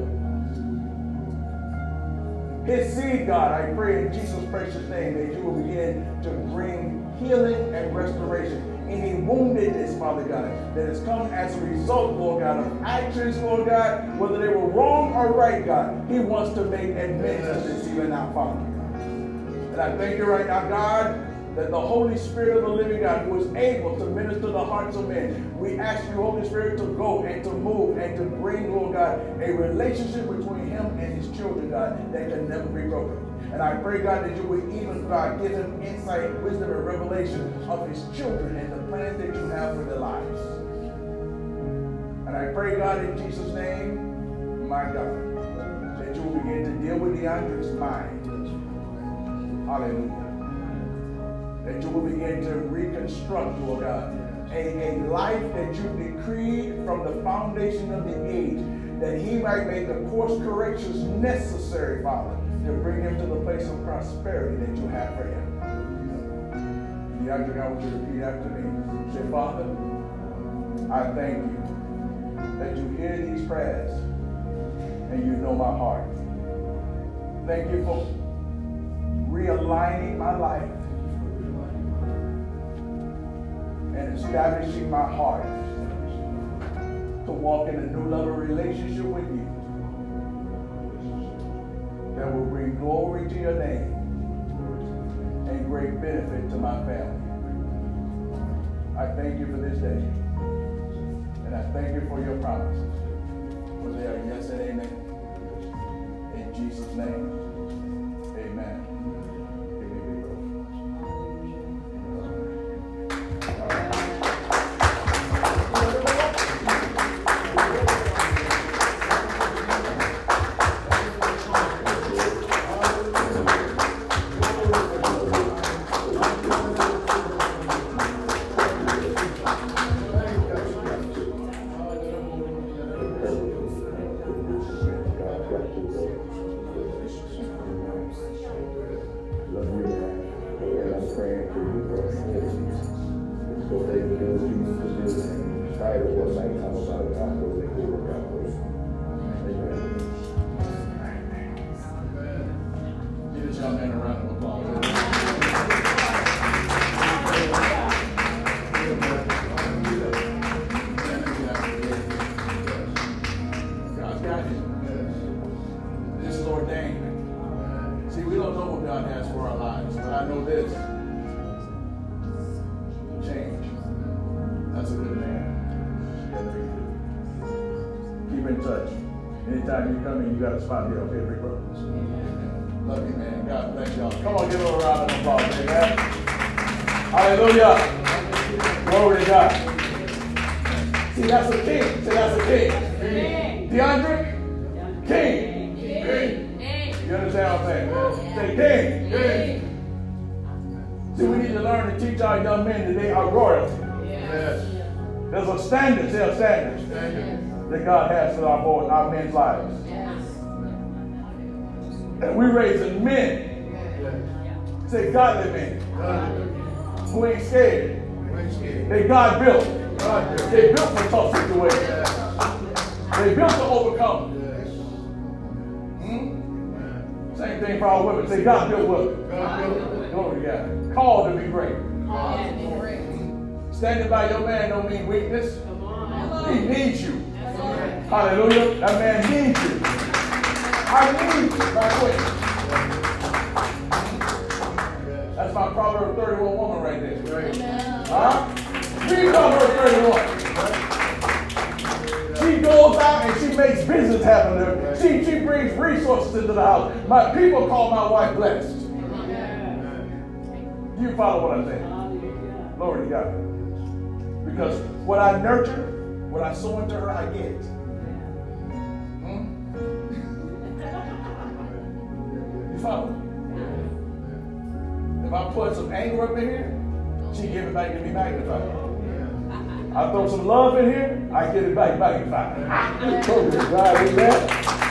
His seed, God, I pray in Jesus' precious name that you will begin to bring healing and restoration. Any woundedness, Father God, that has come as a result, Lord God, of actions, Lord God, whether they were wrong or right, God. He wants to make amends to this even now, Father. And I thank you right now, God, that the Holy Spirit of the living God, who is able to minister the hearts of men, we ask you, Holy Spirit, to go and to move and to bring, Lord God, a relationship between him and his children, God, that can never be broken. And I pray, God, that you would even, God, give him insight, wisdom, and revelation of his children and the plans that you have for their lives. And I pray, God, in Jesus' name, my God, that you will begin to deal with DeAndre's mind. Hallelujah. That you will begin to reconstruct, Lord God, a, a life that you decreed from the foundation of the age, that he might make the course corrections necessary, Father, to bring him to the place of prosperity that you have for him. DeAndre, I want you to repeat after me. Say, Father, I thank you that you hear these prayers and you know my heart. Thank you for realigning my life and establishing my heart to walk in a new level relationship with you that will bring glory to your name and great benefit to my family. I thank you for this day, and I thank you for your promises, for they are yes and amen. In Jesus' name, amen. Give this young man a round of applause. God's got him. This is ordained. See, we don't know what God has for our lives, but I know this. Change. That's a good man. Keep in touch. Anytime you come in, you got a spot here up here, Rick Brothers. Love you, man. God bless y'all. Come on, give him a round of applause, amen. Hallelujah. Glory to God. See, that's a king. Say, that's a king. King. DeAndre? King. King. You understand what I'm saying? Say, king. King. See, we need to learn to teach our young men that they are royalty. Yes. There's a standard, there's a standard, standard that God has for our boys, our men's lives. Yes. And we're raising men. Yes. Say godly men. Godly. Who ain't scared. Who ain't scared. They God built. God built. They built for tough situations. Yes. They built to overcome. Yes. Hmm? Same thing for our women. Say God built women. God built. Glory to God. Called to be great. Called to be great. Standing by your man don't mean weakness. Come on. He needs you. Hallelujah. That man needs you. I need you. By the way. That's my Proverbs thirty-one woman right there. Huh? Read Proverbs thirty-one. She goes out and she makes business happen there. She, she brings resources into the house. My people call my wife blessed. You follow what I'm saying? Glory to God. Because what I nurture, what I sow into her, I get. Hmm? You follow? If I put some anger up in here, she give it back to me magnified. I throw some love in here, I get it back magnified. Glory to God, amen.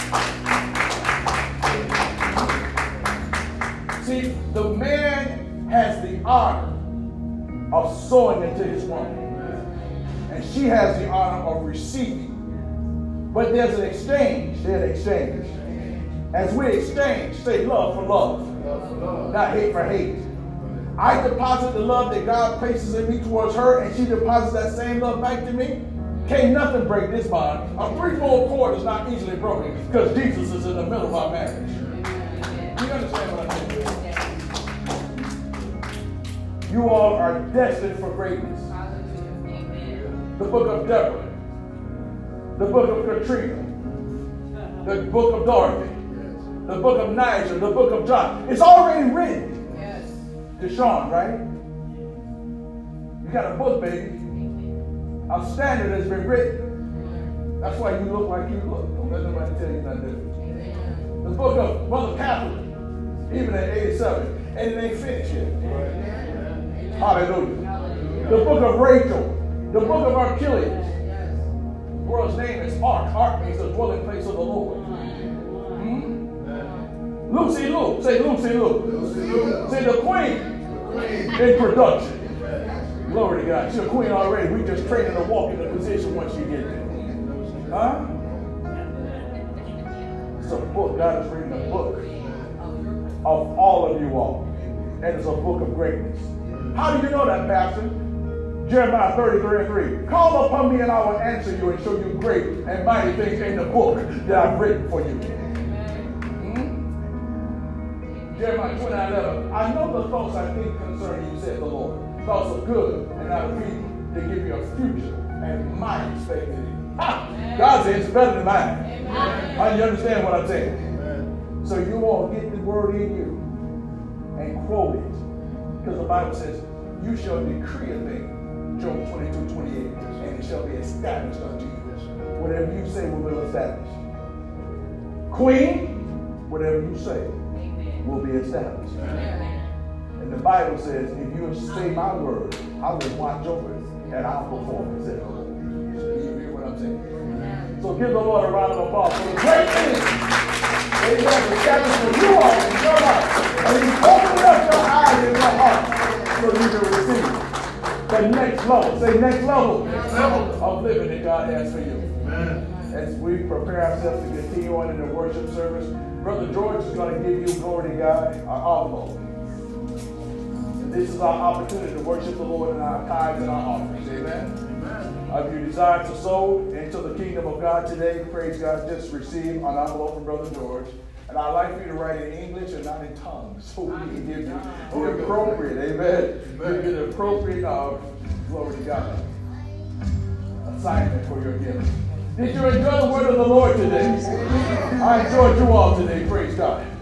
See, the man has the honor of sowing into his woman. And she has the honor of receiving. But there's an exchange. There's an exchange. As we exchange, say love for love, love for love. Not hate for hate. I deposit the love that God places in me towards her, and she deposits that same love back to me. Can't nothing break this bond. A threefold cord is not easily broken because Jesus is in the middle of our marriage. You understand what I'm saying? You all are destined for greatness. The book of Deborah, the book of Katrina, the book of Dorothy, the book of Niger, the book of John. It's already written. Yes. Deshaun, right? You got a book, baby. Our standard has been written. That's why you look like you look. Don't let nobody tell you nothing different. The book of Mother Catherine, even at eighty-seven, and it ain't finished yet. Hallelujah. The book of Rachel. The book of Achilles. The world's name is Ark. Ark means the dwelling place of the Lord. Hmm? Lucy Lou. Say Lucy Lou. Lucy Lou. Say the queen, the queen in production. Glory to God. She's a queen already. We just training her to walk in the position once she gets there. Huh? It's a book. God is reading a book of all of you all. And it's a book of greatness. How do you know that, Pastor? Jeremiah thirty-three and three. Call upon me and I will answer you and show you great and mighty things in the book that I've written for you. Hmm? Jeremiah twenty-nine eleven. I know the thoughts I think concerning you, said the Lord. Thoughts of good and not of evil. They give you a future and mighty expected end. God says it's better than mine. Amen. How do you understand what I'm saying? Amen. So you all get the word in you and quote it. Because the Bible says, you shall decree a thing. Job twenty-two twenty-eight, and it shall be established unto you. Whatever you say, we will establish. Queen, whatever you say will be established. And the Bible says, if you say my word, I will watch over it, and I'll perform it. You hear what I'm saying? So give the Lord a round of applause for the great things that He has established for you all in your life. And He's opened up your eyes and your heart so you can receive the next level. Say next level, next level of living that God has for you. Amen. As we prepare ourselves to continue on in the worship service, Brother George is going to give you, glory to God, our envelope. And this is our opportunity to worship the Lord in our tithes and our offerings. Amen. Amen. If you desire to sow into the kingdom of God today, praise God, just receive an envelope from Brother George. And I'd like for you to write in English and not in tongues, so we can give you the appropriate, amen, give you the appropriate, uh, glory to God, assignment for your giving. Did you enjoy the word of the Lord today? I enjoyed you all today, praise God.